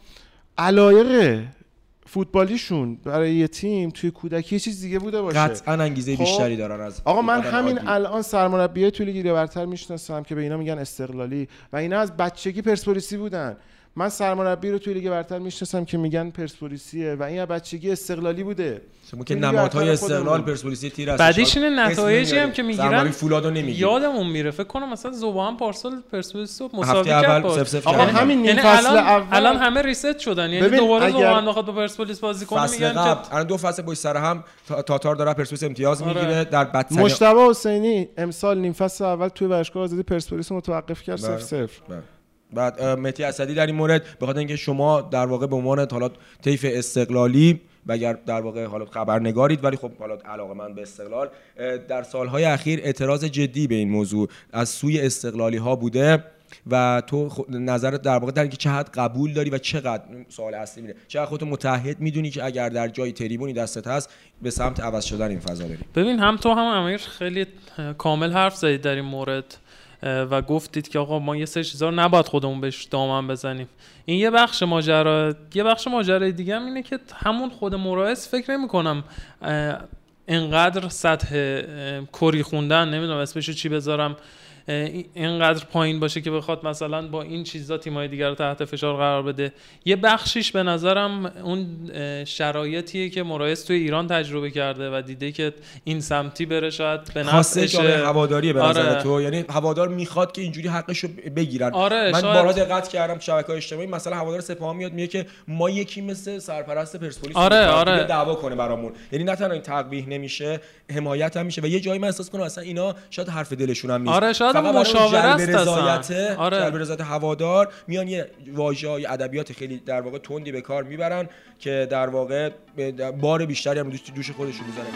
علایق فوتبالیشون برای یه تیم توی کودکی یه چیز دیگه بوده باشه.
قطعاً انگیزه بیشتری دارن از
آقا من همین الان سرمربیای توی لیگ برتر میشناسم که به اینا میگن استقلالی و اینا از بچگی پرسپولیسی بودن. من سرمربی رو توی لیگ برتر میشناسم که میگن پرسپولیسیه و این از بچگی استقلالی بوده.
شما که نمادهای استقلال پرسپولیسی تیر است.
بعدش این نتایجی هم که میگیرن
فولادو نمیگیره.
یادمون میره فکر کنم مثلا زوبان پارسال پرسپولیس رو مساوی کرد.
آقا همین نیم فصل اول
الان همه ریست شدن، یعنی دوباره زوبان بخواد با پرسپولیس بازی کنه میگن که
الان دو فصل پشت سر هم تاتار داره پرسپولیس امتیاز میگیره در بدترین.
مجتبی حسینی امسال نیم فصل اول توی ورزشگاه آزادی پرسپولیس متوقف کرد 0-0.
بعد مهدی اسدی در این مورد به خاطر اینکه شما در واقع به عنوان حالا طیف استقلالی و اگر در واقع حالا خبرنگارید ولی خب حالا علاقه‌مند به استقلال، در سالهای اخیر اعتراض جدی به این موضوع از سوی استقلالی ها بوده و تو نظرت در واقع در اینکه چقدر قبول داری و چقدر سوال اصلی میره چقدر خودت متحد میدونی که اگر در جای تریبونی دستت هست به سمت عوض شدن این فضا بری؟
ببین هم تو هم امیر خیلی کامل حرف زدید در این مورد و گفتید که آقا ما یه سری چیزا رو نباید خودمون بهش دامن بزنیم. این یه بخش ماجرا. یه بخش ماجرای دیگه هم اینه که همون خود مرایس فکر نمی‌کنم اینقدر سطح کری خوندن، نمیدونم اسمشو چی بذارم، اینقدر پایین باشه که بخواد مثلا با این چیزا تیم‌های دیگر رو تحت فشار قرار بده. یه بخشیش به نظرم اون شرایطیه که مرایس توی ایران تجربه کرده و دیده که این سمتی بره شاید به نفعش.
هواداریه به نظر تو؟ یعنی هوادار میخواد که اینجوری حقشو بگیرن. من بارها دقت کردم شبکه‌های اجتماعی مثلا هوادار سپاهان میاد میگه که ما یکی مثل سرپرست پرسپولیس دعوا کنه برامون. یعنی نه تنها این تقبیح نمیشه، حمایت هم میشه و یه جایی من احساس کنم اصلا اینا شاید حرف دلشون هم نیست.
فقط مشاوره است
جلب رضایت هوادار میان یه واژه‌های ادبیات خیلی در واقع تندی به کار میبرن که در واقع بار بیشتری هم دوش خودشون میذارن.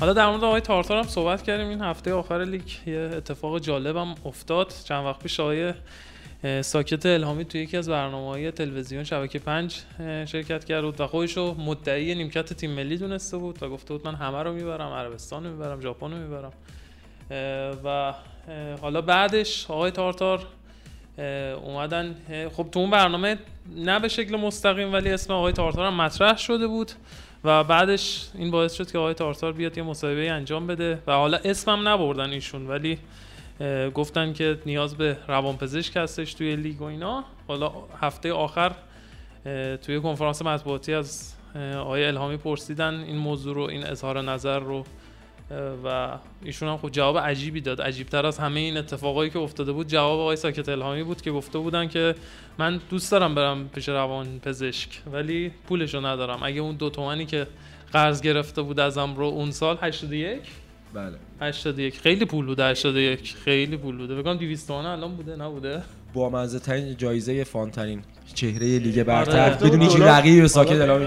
حالا در مورد آقای تارتار هم صحبت کردیم. این هفته آخر لیگ یه اتفاق جالبم افتاد. چند وقت پیش آقای ساکت الهامی توی یکی از برنامه‌های تلویزیون شبکه 5 شرکت کرد بود و خودش رو مدعی نیمکت تیم ملی دونسته بود و گفته بود من همه رو میبرم، عربستان رو میبرم، ژاپن رو میبرم. و حالا بعدش آقای تارتار اومدن، خب تو اون برنامه نه به شکل مستقیم ولی اسم آقای تارتار هم مطرح شده بود و بعدش این باعث شد که آقای تارتار بیاد یه مصاحبه انجام بده و حالا اسمم نبردن ایشون ولی گفتن که نیاز به روانپزشک هستش توی لیگ و اینا. حالا هفته آخر توی کنفرانس مطبوعاتی از آقای الهامی پرسیدن این موضوع رو، این اظهار نظر رو و ایشون هم خب جواب عجیبی داد. عجیب‌تر از همه این اتفاقایی که افتاده بود جواب آقای ساکت الهامی بود که گفته بودن که من دوست دارم برم پیش روانپزشک ولی پولشو ندارم. اگه اون 2 تومانی که قرض گرفته بود ازم رو اون سال 81
بله
81 خیلی پول بوده، 81 خیلی پول بوده، بگم 200 تومن الان بوده نبوده.
با مزه ترین جایزه فانترین چهره لیگ برتر بدون هیچ رقیبی به ساکت الهامی.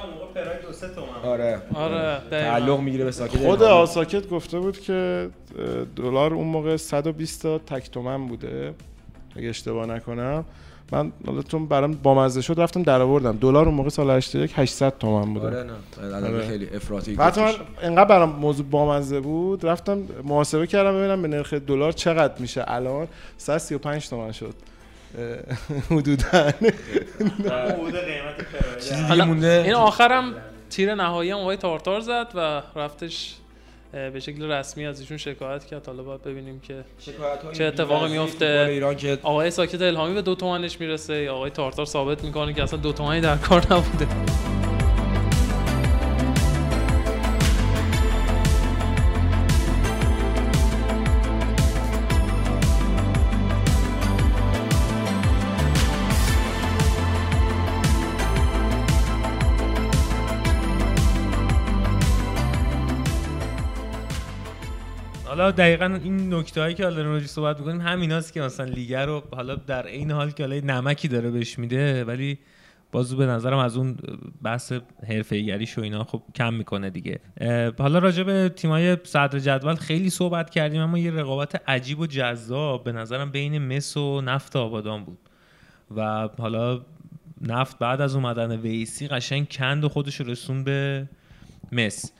آره تعلق میگیره به ساکت.
خود آساکت گفته بود که دلار اون موقع 120 تا تک تومن بوده اگه اشتباه نکنم. من حالتون برام بامزه شد رفتم درآوردم دلار اون موقع سال 81 800 تومن بوده.
آره نه خیلی افراطی.
بعد من انقدر برام موضوع بامزه بود رفتم محاسبه کردم ببینم به نرخ دلار چقدر میشه. الان 135 تومن شد حدوداً.
حدود قیمت
مونده. این آخرم تیر نهایی هم آقای تارتار زد و رفتش به شکل رسمی از ایشون شکایت کرد. حالا باید ببینیم که چه اتفاقی میفته. آقای ساکت الهامی به 2 تومنش میرسه یا آقای تارتار ثابت میکنه که اصلا 2 تومنی در کار نبوده.
حالا دقیقاً این نکته‌هایی که حالا راجعش صحبت می‌کنیم همیناست که مثلا لیگ رو حالا در عین حال که حالا نمکی داره بهش میده ولی بازو به نظرم از اون بحث حرفه‌ای‌گریش و اینا خب کم میکنه دیگه. حالا راجع به تیم‌های صدر جدول خیلی صحبت کردیم اما یه رقابت عجیب و جذاب به نظرم بین مس و نفت آبادان بود و حالا نفت بعد از اومدن ویسی قشنگ کند و خودش رسون به مس.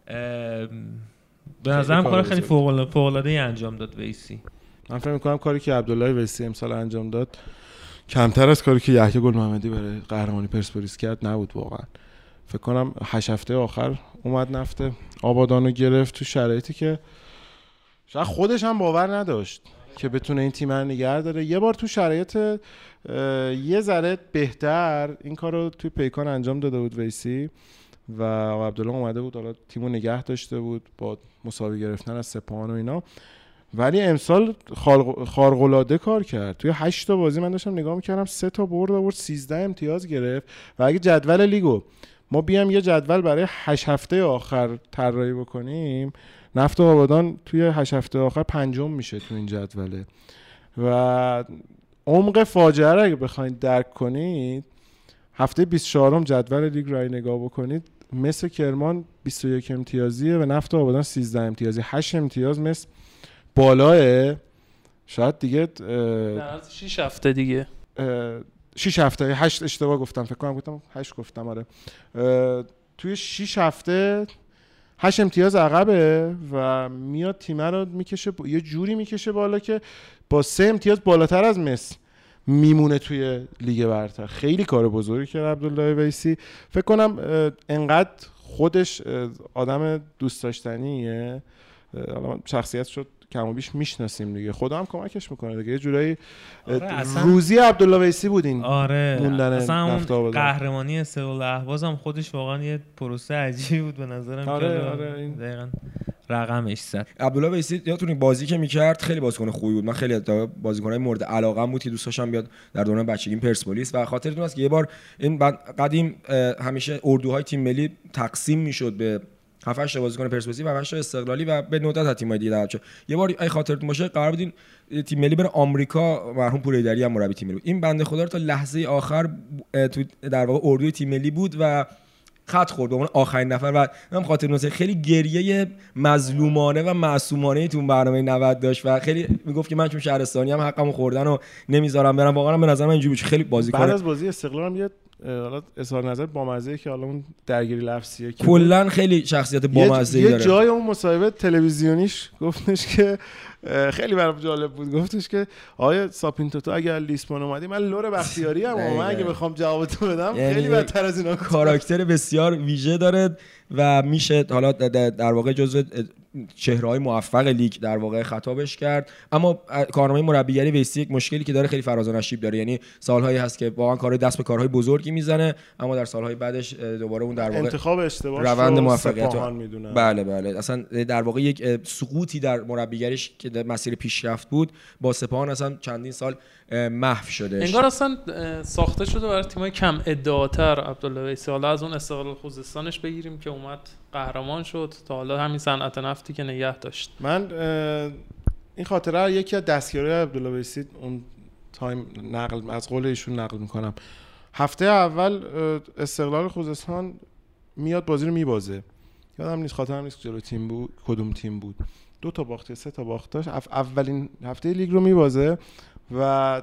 به نظرم کار خیلی فوق‌العاده‌ای انجام داد ویسی.
من فکر می‌کنم کاری که عبدالله ویسی امسال انجام داد کمتر از کاری که یحیی گل محمدی برای قهرمانی پرسپولیس کرد نبود واقعا. فکر کنم 8 هفته آخر اومد نفت آبادانو گرفت تو شرایطی که شاید خودش هم باور نداشت که بتونه این تیم رو نگه داره. یه بار تو شرایط یه ذره بهتر این کارو توی پیکان انجام داده بود ویسی و عبدالله اومده بود حالا تیمو نگه داشته بود با مساوی گرفتن از سپاهان و اینا. ولی امسال خارق‌العاده کار کرد. توی 8 تا بازی من داشتم نگاه می‌کردم 3 تا برد آورد 13 امتیاز گرفت و اگه جدول لیگو ما بیام یه جدول برای 8 هفته آخر طراحی بکنیم نفت آبادان توی 8 هفته آخر 5م میشه تو این جدوله و عمق فاجعه رو اگه بخواید درک کنید هفته 24م جدول لیگ رو نگاه بکنید مس کرمان 21 امتیازیه و نفت آبادان 13 امتیازی. 8 امتیاز مس بالاه. شاید دیگه
در 6 هفته دیگه
6 هفته 8 اشتباه گفتم فکر کنم گفتم 8 گفتم آره. توی 6 هفته 8 امتیاز عقبه و میاد تیم رو میکشه یه جوری میکشه بالا که با 3 امتیاز بالاتر از مس میمونه توی لیگ برتر. خیلی کار بزرگی کرد عبدالله ویسی. فکر کنم انقدر خودش آدم دوست داشتنیه، شخصیت شد کم و بیش میشناسیم دیگه، خدا هم کمکش میکنه دیگه. یه جورایی روزی عبدالله ویسی بود این.
آره
اصلا
اون قهرمانی استقلال اهواز هم خودش واقعا یه پروسه عجیبی بود به نظرم.
آره این
دقیقاً رقمش زد.
عبدالله ویسی یادتونه بازی که میکرد خیلی بازیکن خوبی بود. من خیلی بازیکنای مورد علاقه‌ام بود که دوست داشتم بیاد در دوران بچگیم پرسپولیس و خاطرتون هست که یه بار این قدیم همیشه اردوهای تیم ملی تقسیم میشد به 7 تا بازیکن پرسپولیسی و 8 تا استقلالی و به ندرت از تیم‌های دیگه درچه. یه بار ای خاطرتون باشه قرار بود این تیم ملی بره آمریکا، مرحوم پوریدری هم مربی تیم ملی بود. این بنده خدا رو تا لحظه آخر تو در واقع اردوی تیم ملی بود و خط خورد به اون آخرین نفر و من خاطر نوزه خیلی گریه مظلومانه و معصومانه تو برنامه 90 داشت و خیلی میگفت که من چون شهرستانی هم حقمو خوردن و نمیذارم برم. واقعا به نظر من اینجوری بود. خیلی بازیکن
بعد از بازی استقلال هم یه حالا اظهار نظر بامزه که حالا اون درگیری لفظیه که
کلا خیلی شخصیت بامزه‌ای داره.
یه جای اون مصاحبه تلویزیونیش گفتش که خیلی برام جالب بود، گفتش که آیا ساپینتو تو اگر لیسبون اومدی من لور بختیاری ام و من اگه بخوام جوابتو بدم خیلی بدتر از اینا.
کاراکتر بسیار ویژه داره و میشه حالا در واقع جزو چهره‌های موفق لیگ در واقع خطابش کرد. اما کارنامه مربیگری ویسی یک مشکلی که داره خیلی فراز و نشیب داره، یعنی سالهایی هست که واقعا کارهای دست به کارهای بزرگی میزنه اما در سالهای بعدش دوباره اون در واقع
انتخاب اشتباه
روند موفقیت
میدونه.
بله اصلا در واقع یک سقوطی در مربیگریش که در مسیر پیشرفت بود با سپاهان اصلا چندین سال محو شده.
انگار اصلا ساخته شده برای تیمای کم ادعاتر عبدالله ویسی. حالا از اون استقلال خوزستانش بگیریم که اومد قهرمان شد تا حالا همین صنعت نفتی که نگه داشت.
من این خاطره یکی از دستیارای عبدالله ویسی اون تایم نقل از قول ایشون نقل میکنم. هفته اول استقلال خوزستان میاد بازی رو میبازه، یادم نیست خاطرم نیست جلو تیم بود کدوم تیم بود، 2 تا باخته 3 تا باختاش، اولین هفته لیگ رو میبازه و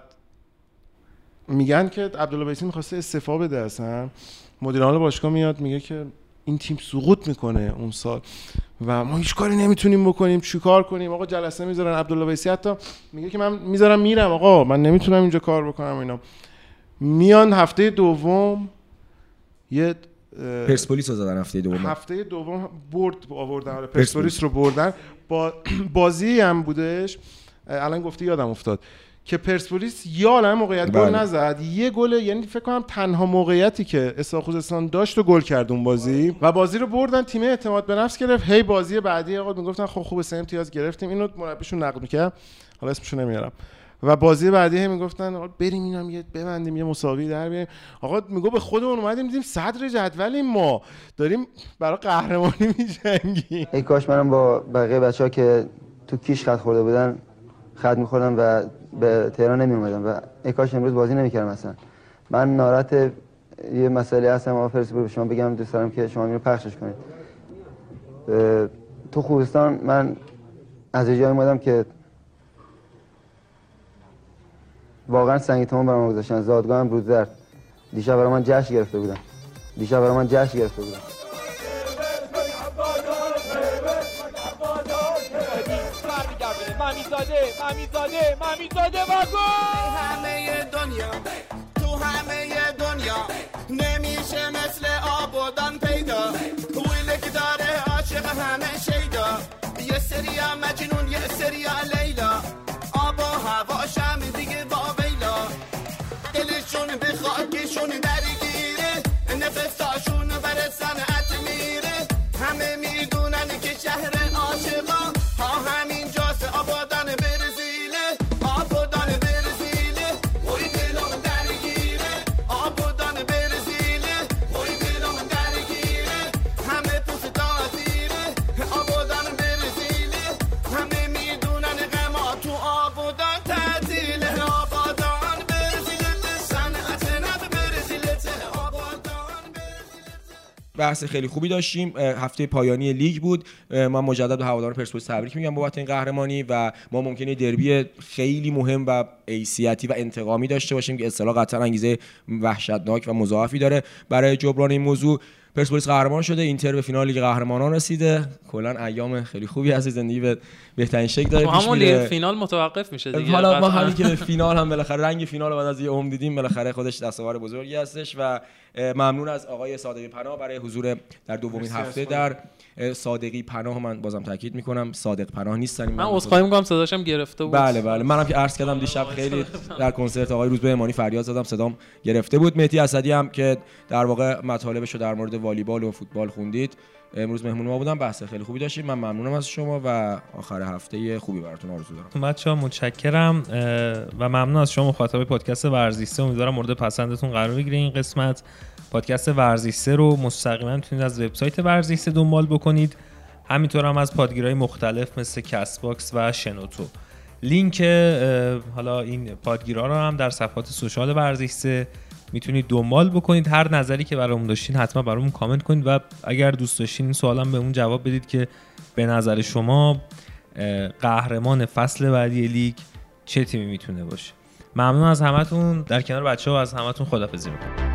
میگن که عبدالله ویسی میخواسته استعفا بده. اصلا مدیر عامل باشگاه میاد میگه که این تیم سقوط میکنه اون سال و ما هیچ کاری نمیتونیم بکنیم، چیکار کنیم؟ آقا جلسه میذارن. عبدالله ویسی حتی میگه که من میذارم میرم، آقا من نمیتونم اینجا کار بکنم. اینا میان هفته دوم یه
پرسپولیس رو زدن. هفته
دوم برد آوردن، پرسپولیس رو بردن. با بازی هم بودش الان گفتی یادم افتاد که پرسپولیس یا الان موقعیت گل نزد، یه گل، یعنی فکر کنم تنها موقعیتی که استقلال خوزستان داشت و گل کرد اون بازی و بازی رو بردن. تیم اعتماد به نفس گرفت. هی بازی بعدی آقا میگفتن خب خوبه 3 امتیاز گرفتیم. اینو مربیشون نقد میکرد، حالا اسمشو نمیارم. و بازی بعدی هم میگفتن آقا بریم اینم یه ببندیم یه مساوی در بیاریم. آقا میگه به خودمون اومدیم دیدیم صدر جدولیم، ما داریم برای قهرمانی میجنگیم.
ای کاش منم با بقیه بچه‌ها که تو کیش خط خورده بودن خط می‌خوردم و به تهران نمی‌اومدم و ای کاش امروز بازی نمی‌کردم. مثلا من ناراحت یه مسئله هستم، آقا فرسپولیس به شما بگم دوست دارم که شما اینو پخشش کنید. تو خوزستان من از جایی اومدم که واقعا سنگ تمام برام گذاشتن. زادگاهم روز زرد دیشب برای من جشن گرفته بودن.
مامیزاده و گل. همه دنیا تو همه دنیا نمیشه مثل آبادان پیدا. ویله که داره عاشق همه شیدا، یه سریا مجنون یه سریا لیلا، آب و هواشم دیگه با ویلا، دلشون به خاکشون درگیره، نفساشون بر صنعت میره. همه میدونن که شهر عاشقا ها همین جاست، آبادان برزیله، آبادان برزیله، وی دلم درگیره، آبادان برزیله، وی دلم درگیره. همه تو ستاتیره، آبادان برزیله، همه میدونن غما تو آبادان تعطیله، آبادان برزیله، صنعت نب برزیله، آبادان برزیله.
بحث خیلی خوبی داشتیم. هفته پایانی لیگ بود. من مجدد به هواداران پرسپولیس تبریک میگم بابت این قهرمانی و ما ممکنه دربی خیلی مهم و حیثیتی و انتقامی داشته باشیم که اصطلاح قطعا انگیزه وحشتناک و مضاعفی داره برای جبران این موضوع. پرسپولیس قهرمان شده، اینتر به فینال لیگ قهرمانان رسیده. کلا ایام خیلی خوبی از زندگی به بهترین شکل داره پیش
همون
میره.
فینال متوقف میشه دیگه.
حالا ما همین که به فینال هم بالاخره رنگ فینال رو بعد از یه عمر دیدیم، بالاخره خودش دستاورد بزرگی هستش و ممنون از آقای صادقی پناه برای حضور در دومین هفته. در صادقی پناه من بازم تاکید میکنم صادق پناه نیستن.
من عذرخواهی میکنم صداشم گرفته بود.
بله منم که عرض کردم دیشب خیلی در کنسرت آقای روزبه امانی فریاد زدم صدام گرفته بود. مهدی اسدی هم که در واقع مطالبشو در مورد والیبال و فوتبال خوندید امروز مهمون ما بودن. بحث خیلی خوبی داشتیم. من ممنونم از شما و آخر هفته خوبی براتون آرزو دارم.
بچه‌ها متشکرم و ممنون از شما مخاطب پادکست ورزش 3. امیدوارم مورد پسندتون قرار بگیره این قسمت. پادکست ورزش 3 رو مستقیما میتونید از وبسایت ورزش 3 دنبال بکنید، همینطور هم از پادگیرهای مختلف مثل کست باکس و شنوتو. لینک حالا این پادگیرها رو هم در صفحات سوشال ورزش 3 میتونید دنبال بکنید. هر نظری که برامون داشتین حتما برامون کامنت کنید و اگر دوست داشتین این سوالم بهمون جواب بدید که به نظر شما قهرمان فصل بعدی لیگ چه تیمی میتونه باشه. ممنون از همتون. در کنار بچه‌ها از همتون خداحافظی میکنم.